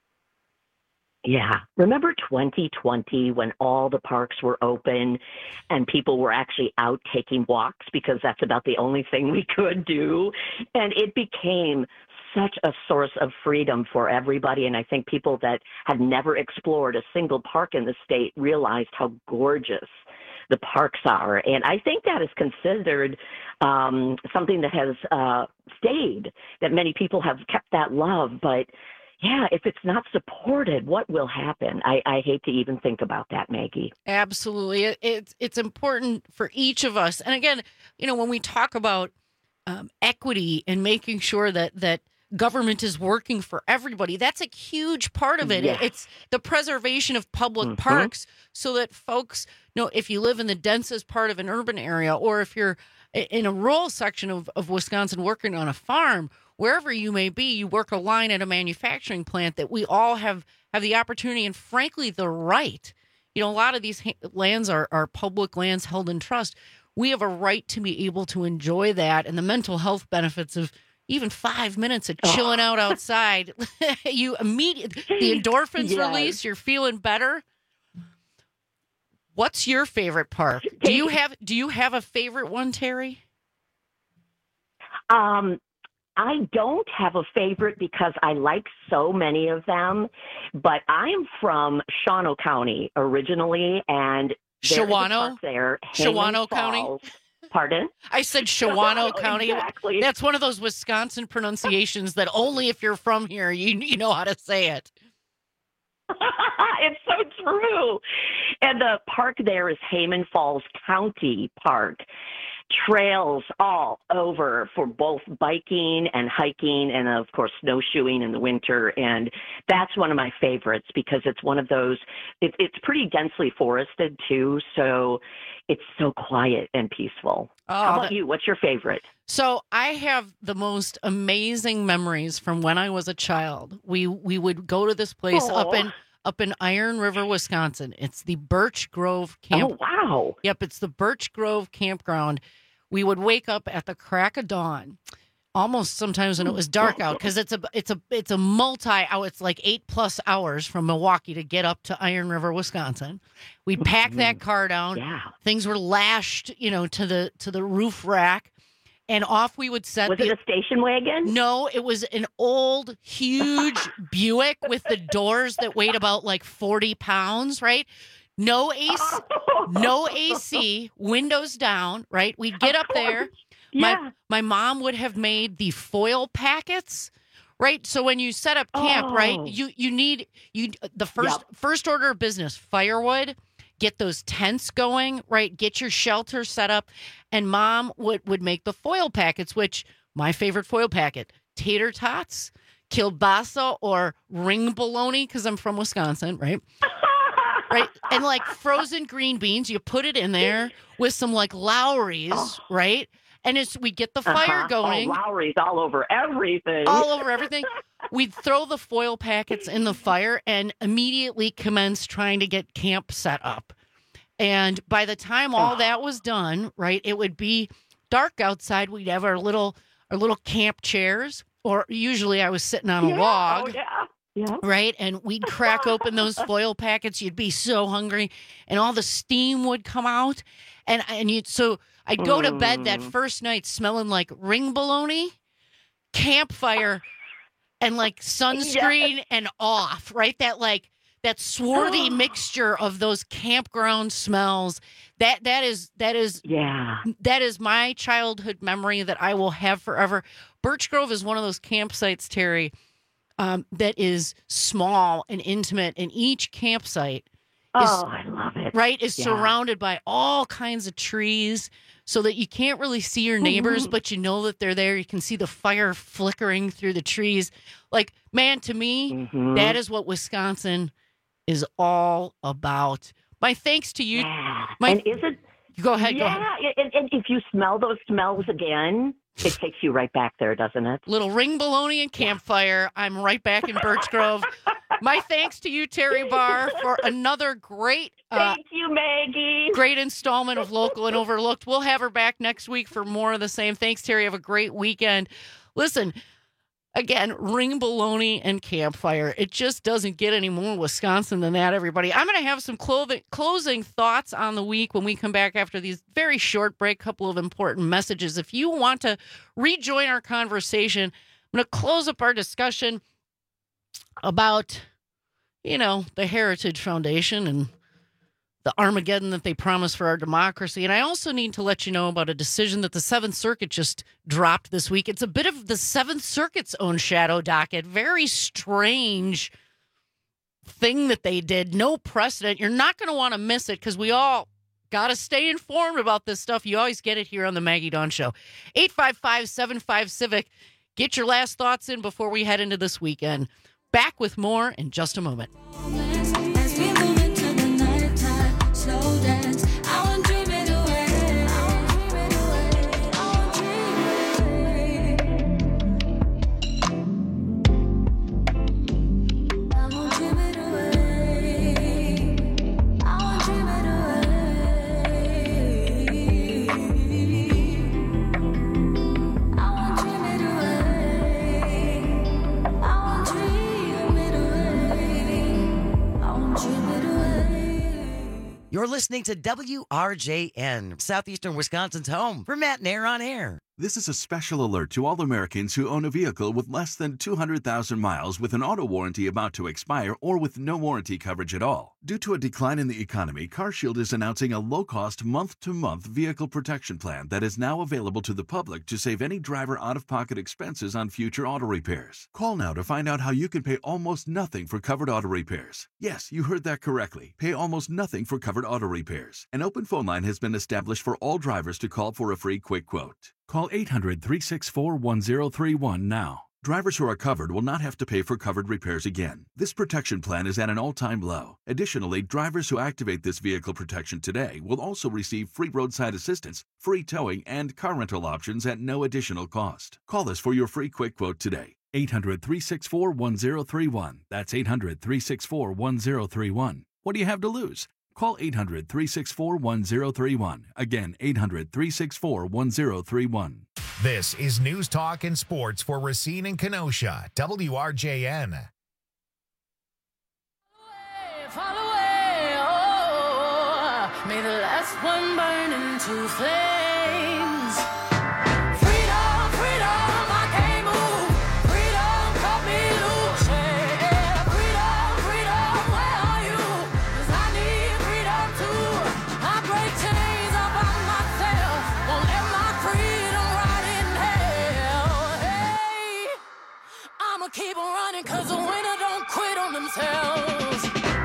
Yeah. Remember twenty twenty when all the parks were open and people were actually out taking walks because that's about the only thing we could do? And it became such a source of freedom for everybody. And I think people that had never explored a single park in the state realized how gorgeous the parks are. And I think that is considered um, something that has uh, stayed, that many people have kept that love. But yeah, if it's not supported, what will happen? I, I hate to even think about that, Maggie. Absolutely. It, it's it's important for each of us. And again, you know, when we talk about um, equity and making sure that that government is working for everybody, that's a huge part of it. Yes. It's the preservation of public Mhm. parks so that folks know if you live in the densest part of an urban area or if you're i- in a rural section of, of Wisconsin working on a farm, wherever you may be, you work a line at a manufacturing plant, that we all have, have the opportunity and frankly the right. You know, a lot of these ha- lands are, are public lands held in trust. We have a right to be able to enjoy that and the mental health benefits of even five minutes of chilling out outside. You immediately, the endorphins Yes. release, you're feeling better. What's your favorite park? Do you have do you have a favorite one, Terry? Um, I don't have a favorite because I like so many of them, but I'm from Shawano County originally, and there is a Shawano? park there, Hanging Shawano County? Falls. Pardon? I said Shawano County. Exactly. That's one of those Wisconsin pronunciations that only if you're from here, you, you know how to say it. It's so true. And the park there is Hayman Falls County Park. Trails all over for both biking and hiking and, of course, snowshoeing in the winter. And that's one of my favorites because it's one of those, it, it's pretty densely forested, too. So it's so quiet and peaceful. Oh, How about that- you? What's your favorite? So I have the most amazing memories from when I was a child. We we would go to this place Aw. up in up in Iron River, Wisconsin. It's the Birch Grove Camp. Oh, wow. Yep, it's the Birch Grove Campground. We would wake up at the crack of dawn, almost sometimes when it was dark out, because it's a it's a it's a multi hour. It's like eight plus hours from Milwaukee to get up to Iron River, Wisconsin. We'd pack that car down. Yeah. Things were lashed, you know, to the to the roof rack. And off we would set. Was the, it a station wagon? No, it was an old, huge Buick with the doors that weighed about like forty pounds, right? No A C, no A C, windows down, right? We'd get up there. Yeah. My my mom would have made the foil packets, right? So when you set up camp, Oh. right, you you need you the first Yep. first order of business, firewood. Get those tents going, right? Get your shelter set up. And mom would, would make the foil packets, which my favorite foil packet, tater tots, kielbasa or ring bologna, because I'm from Wisconsin, right? Right. And like frozen green beans, you put it in there with some like Lowry's, Oh. right? And it's we get the fire Uh-huh. going. Oh, Lowry's all over everything. All over everything. We'd throw the foil packets in the fire and immediately commence trying to get camp set up. And by the time all that was done, right, it would be dark outside. We'd have our little our little camp chairs, or usually I was sitting on a Yeah. log. Oh, yeah. Yeah. Right. And we'd crack open those foil packets. You'd be so hungry and all the steam would come out. And and you so I'd go to bed that Mm. first night smelling like ring bologna, campfire, and like sunscreen and off, right? That like that swarthy mixture of those campground smells. That that is that is Yeah. that is my childhood memory that I will have forever. Birch Grove is one of those campsites, Terry, um, that is small and intimate, and each campsite is, Oh, I love it. right, is Yeah. surrounded by all kinds of trees so that you can't really see your neighbors, Mhm. but you know that they're there. You can see the fire flickering through the trees. Like, man, to me, Mhm. that is what Wisconsin is all about. My thanks to you. Yeah. My, and is it? go ahead, go ahead. Yeah. And, and if you smell those smells again, it takes you right back there, doesn't it? Little ring bologna and campfire. I'm right back in Birch Grove. My thanks to you, Terry Barr, for another great, uh, Thank you, Maggie. great installment of Local and Overlooked. We'll have her back next week for more of the same. Thanks, Terry. Have a great weekend. Listen, again, ring bologna and campfire. It just doesn't get any more Wisconsin than that, everybody. I'm going to have some clothing, closing thoughts on the week when we come back after these very short break, couple of important messages. If you want to rejoin our conversation, I'm going to close up our discussion about, you know, the Heritage Foundation and the Armageddon that they promised for our democracy. And I also need to let you know about a decision that the Seventh Circuit just dropped this week. It's a bit of the Seventh Circuit's own shadow docket. Very strange thing that they did. No precedent. You're not going to want to miss it because we all got to stay informed about this stuff. You always get it here on the Maggie Dawn Show. eight five five, seven five, Civic. Get your last thoughts in before we head into this weekend. Back with more in just a moment. As we move into the nighttime, slow dance. I won't dream it away. I won't dream it away. I won't dream it away. I won't dream it away. I won't dream it away. I won't dream it away. I won't dream it away. I won't dream it away. You're listening to W R J N, Southeastern Wisconsin's home for Matt and Air on Air. This is a special alert to all Americans who own a vehicle with less than two hundred thousand miles with an auto warranty about to expire or with no warranty coverage at all. Due to a decline in the economy, CarShield is announcing a low-cost month-to-month vehicle protection plan that is now available to the public to save any driver out-of-pocket expenses on future auto repairs. Call now to find out how you can pay almost nothing for covered auto repairs. Yes, you heard that correctly. Pay almost nothing for covered auto repairs. An open phone line has been established for all drivers to call for a free quick quote. Call eight hundred, three six four, one zero three one now. Drivers who are covered will not have to pay for covered repairs again. This protection plan is at an all-time low. Additionally, drivers who activate this vehicle protection today will also receive free roadside assistance, free towing, and car rental options at no additional cost. Call us for your free quick quote today. eight hundred, three six four, one zero three one. That's eight hundred, three six four, one zero three one. What do you have to lose? Call eight hundred, three six four, one zero three one. Again, eight hundred, three six four, one zero three one. This is News Talk and Sports for Racine and Kenosha, W R J N. Fall away, oh, may the last one burn into flames. Freedom, freedom, I can't move. Freedom, cut me loose. Yeah, freedom, freedom, where are you? 'Cause I need freedom too. I break chains up on myself. Won't let my freedom rot in hell. Hey, I'ma keep on running 'cause the winner don't quit on themselves.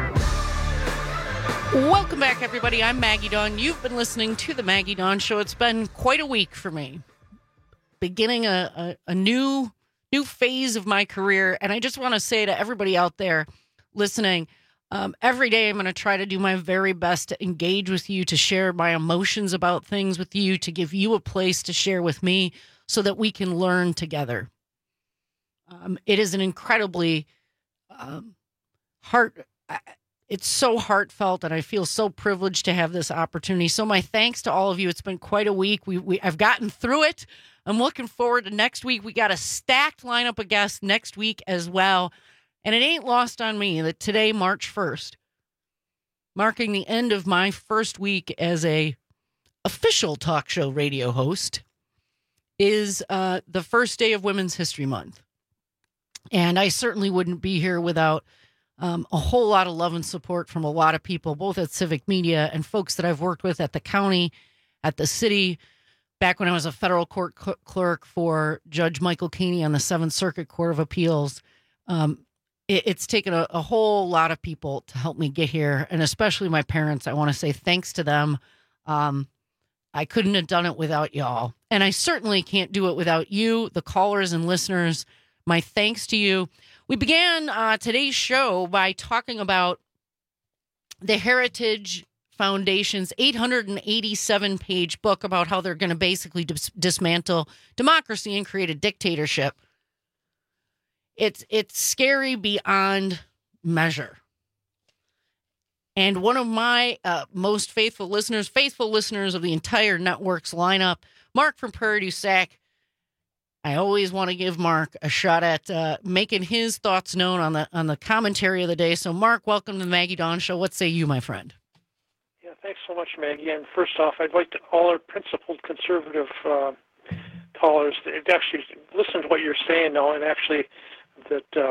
Welcome back, everybody. I'm Maggie Dawn. You've been listening to the Maggie Dawn Show. It's been quite a week for me. Beginning a, a, a new new phase of my career. And I just want to say to everybody out there listening, um, every day I'm going to try to do my very best to engage with you, to share my emotions about things with you, to give you a place to share with me so that we can learn together. Um, it is an incredibly um, heart... It's so heartfelt, and I feel so privileged to have this opportunity. So my thanks to all of you. It's been quite a week. We, we I've gotten through it. I'm looking forward to next week. We got a stacked lineup of guests next week as well. And it ain't lost on me that today, March first, marking the end of my first week as a official talk show radio host, is uh, the first day of Women's History Month. And I certainly wouldn't be here without Um, a whole lot of love and support from a lot of people, both at Civic Media and folks that I've worked with at the county, at the city, back when I was a federal court cl- clerk for Judge Michael Caney on the Seventh Circuit Court of Appeals. Um, it, it's taken a, a whole lot of people to help me get here, and especially my parents. I want to say thanks to them. Um, I couldn't have done it without y'all, and I certainly can't do it without you, the callers and listeners. My thanks to you. We began uh, today's show by talking about the Heritage Foundation's eight hundred eighty-seven page book about how they're going to basically dis- dismantle democracy and create a dictatorship. It's it's scary beyond measure. And one of my uh, most faithful listeners, faithful listeners of the entire network's lineup, Mark from Prairie du Sac. I always want to give Mark a shot at uh, making his thoughts known on the on the commentary of the day. So, Mark, welcome to the Maggie Dawn Show. What say you, my friend? Yeah, thanks so much, Maggie. And first off, I'd like to all our principled conservative uh, callers to actually listen to what you're saying now, and actually that uh,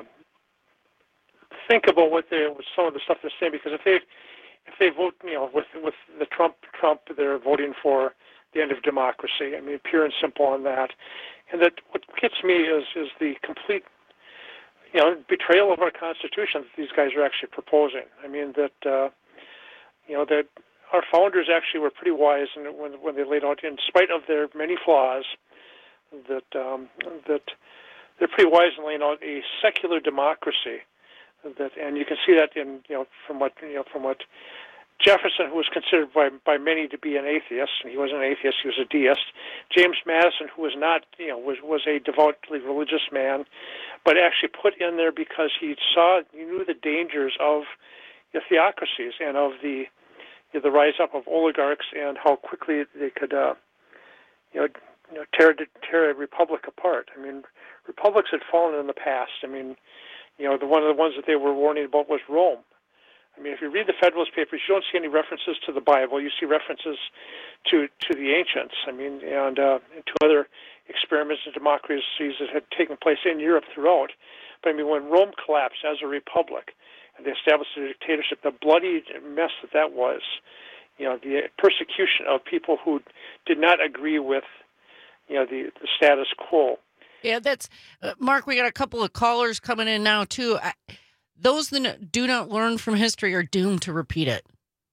think about what they what some of the stuff they're saying. Because if they if they vote, you know, with with the Trump Trump, they're voting for the end of democracy. I mean, pure and simple on that. And that what gets me is is the complete, you know, betrayal of our Constitution that these guys are actually proposing. I mean that, uh, you know, that our founders actually were pretty wise in, when when they laid out, in spite of their many flaws, that um, that they're pretty wise in laying out a secular democracy. That, and you can see that in, you know, from what you know from what. Jefferson, who was considered by by many to be an atheist, and he wasn't an atheist; he was a deist. James Madison, who was not, you know, was was a devoutly religious man, but actually put in there because he saw, he knew the dangers of the theocracies and of the you know, the rise up of oligarchs and how quickly they could, uh, you know, you know, tear tear a republic apart. I mean, republics had fallen in the past. I mean, you know, the one of the ones that they were warning about was Rome. I mean, if you read the Federalist Papers, you don't see any references to the Bible. You see references to to the ancients. I mean, and uh, to other experiments in democracies that had taken place in Europe throughout. But I mean, when Rome collapsed as a republic and they established a dictatorship, the bloody mess that that was, you know, the persecution of people who did not agree with, you know, the, the status quo. Yeah, that's uh, Mark. We got a couple of callers coming in now too. I, those that do not learn from history are doomed to repeat it.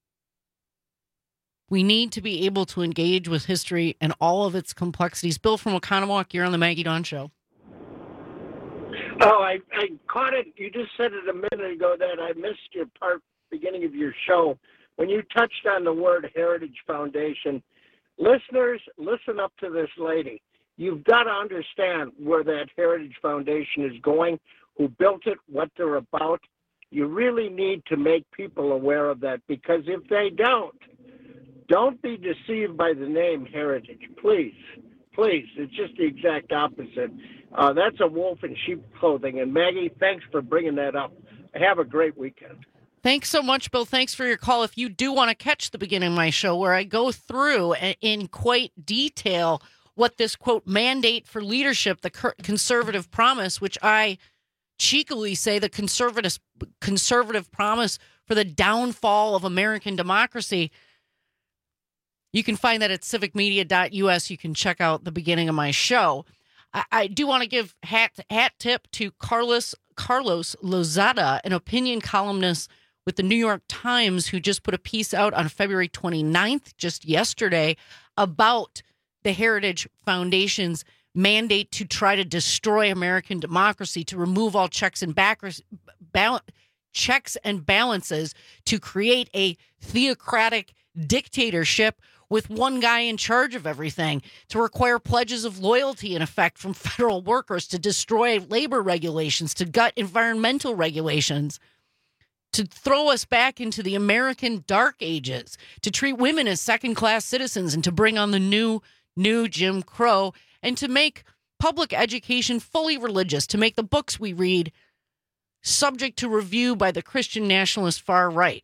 We need to be able to engage with history and all of its complexities. Bill from Oconomowoc, you're on the Maggie Dawn Show. Oh, I, I caught it. You just said it a minute ago that I missed your part, beginning of your show, when you touched on the word Heritage Foundation. Listeners, listen up to this lady. You've got to understand where that Heritage Foundation is going, who built it, what they're about. You really need to make people aware of that, because if they don't, don't be deceived by the name Heritage. Please, please. It's just the exact opposite. Uh, that's a wolf in sheep clothing. And Maggie, thanks for bringing that up. Have a great weekend. Thanks so much, Bill. Thanks for your call. If you do want to catch the beginning of my show where I go through in quite detail what this, quote, mandate for leadership, the conservative promise, which I cheekily say the conservative conservative promise for the downfall of American democracy, you can find that at civic media dot U S. You can check out the beginning of my show. I, I do want to give hat hat tip to Carlos Carlos Lozada, an opinion columnist with the New York Times, who just put a piece out on February twenty-ninth, just yesterday, about the Heritage Foundation's mandate to try to destroy American democracy, to remove all checks and backers, bal- checks and balances, to create a theocratic dictatorship with one guy in charge of everything, to require pledges of loyalty in effect from federal workers, to destroy labor regulations, to gut environmental regulations, to throw us back into the American dark ages, to treat women as second-class citizens, and to bring on the new, new Jim Crow, and to make public education fully religious, to make the books we read subject to review by the Christian nationalist far right.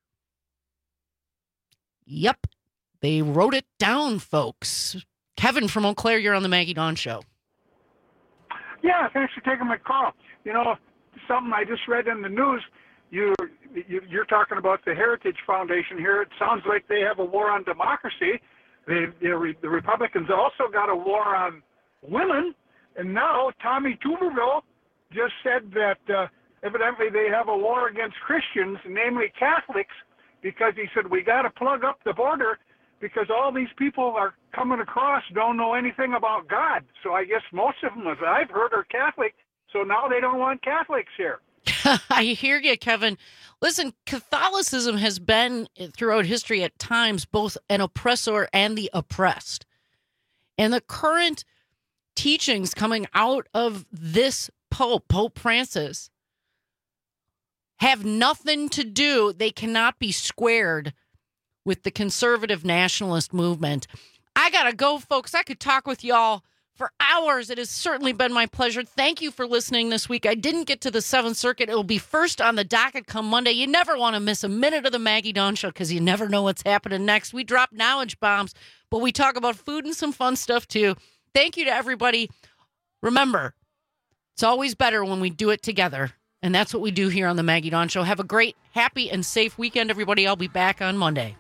Yep. They wrote it down, folks. Kevin from Eau Claire, you're on the Maggie Dawn Show. Yeah, thanks for taking my call. You know, something I just read in the news, you, you, you're talking about the Heritage Foundation here. It sounds like they have a war on democracy. They, the, the Republicans also got a war on women. And now Tommy Tuberville just said that uh, evidently they have a war against Christians, namely Catholics, because he said we got to plug up the border because all these people are coming across don't know anything about God. So I guess most of them, as I've heard, are Catholic. So now they don't want Catholics here. I hear you, Kevin. Listen, Catholicism has been throughout history at times both an oppressor and the oppressed. And the current teachings coming out of this Pope, Pope Francis, have nothing to do, they cannot be squared with the conservative nationalist movement. I gotta go, folks. I could talk with y'all for hours. It has certainly been my pleasure. Thank you for listening this week. I didn't get to the Seventh Circuit. It will be first on the docket come Monday. You never want to miss a minute of the Maggie Dawn Show because you never know what's happening next. We drop knowledge bombs, but we talk about food and some fun stuff too. Thank you to everybody. Remember, it's always better when we do it together. And that's what we do here on the Maggie Dawn Show. Have a great, happy, and safe weekend, everybody. I'll be back on Monday.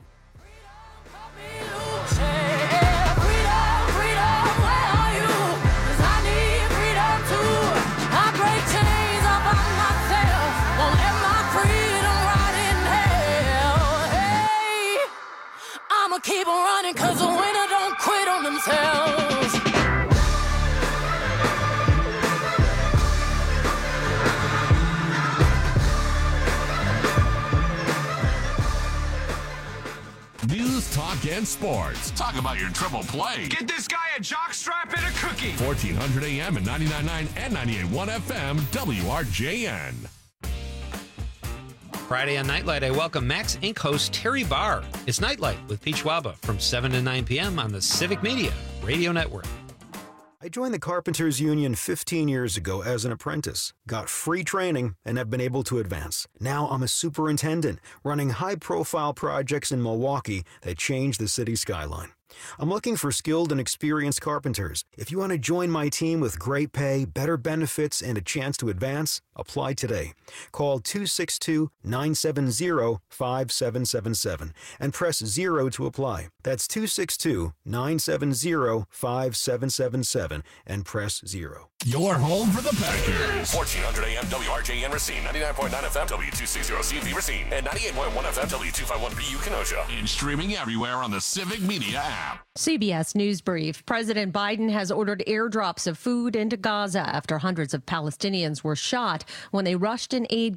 Keep on running, cause the winner don't quit on themselves. News, talk, and sports. Talk about your triple play. Get this guy a jockstrap and a cookie. fourteen hundred A M and ninety-nine point nine and ninety-eight point one F M, W R J N. Friday on Nightlight, I welcome Max Incorporated host Terry Barr. It's Nightlight with Pete Schwaba from seven to nine p.m. on the Civic Media Radio Network. I joined the Carpenters Union fifteen years ago as an apprentice, got free training, and have been able to advance. Now I'm a superintendent, running high-profile projects in Milwaukee that change the city skyline. I'm looking for skilled and experienced carpenters. If you want to join my team with great pay, better benefits, and a chance to advance, apply today. Call two six two, nine seven zero, five seven seven seven and press zero to apply. That's two six two, nine seven zero, five seven seven seven and press zero. Your home for the Packers. fourteen hundred A M W R J N Racine, ninety-nine point nine F M W two sixty C V Racine, and ninety-eight point one F M W two fifty-one B U Kenosha. And streaming everywhere on the Civic Media app. C B S News Brief. President Biden has ordered airdrops of food into Gaza after hundreds of Palestinians were shot when they rushed in aid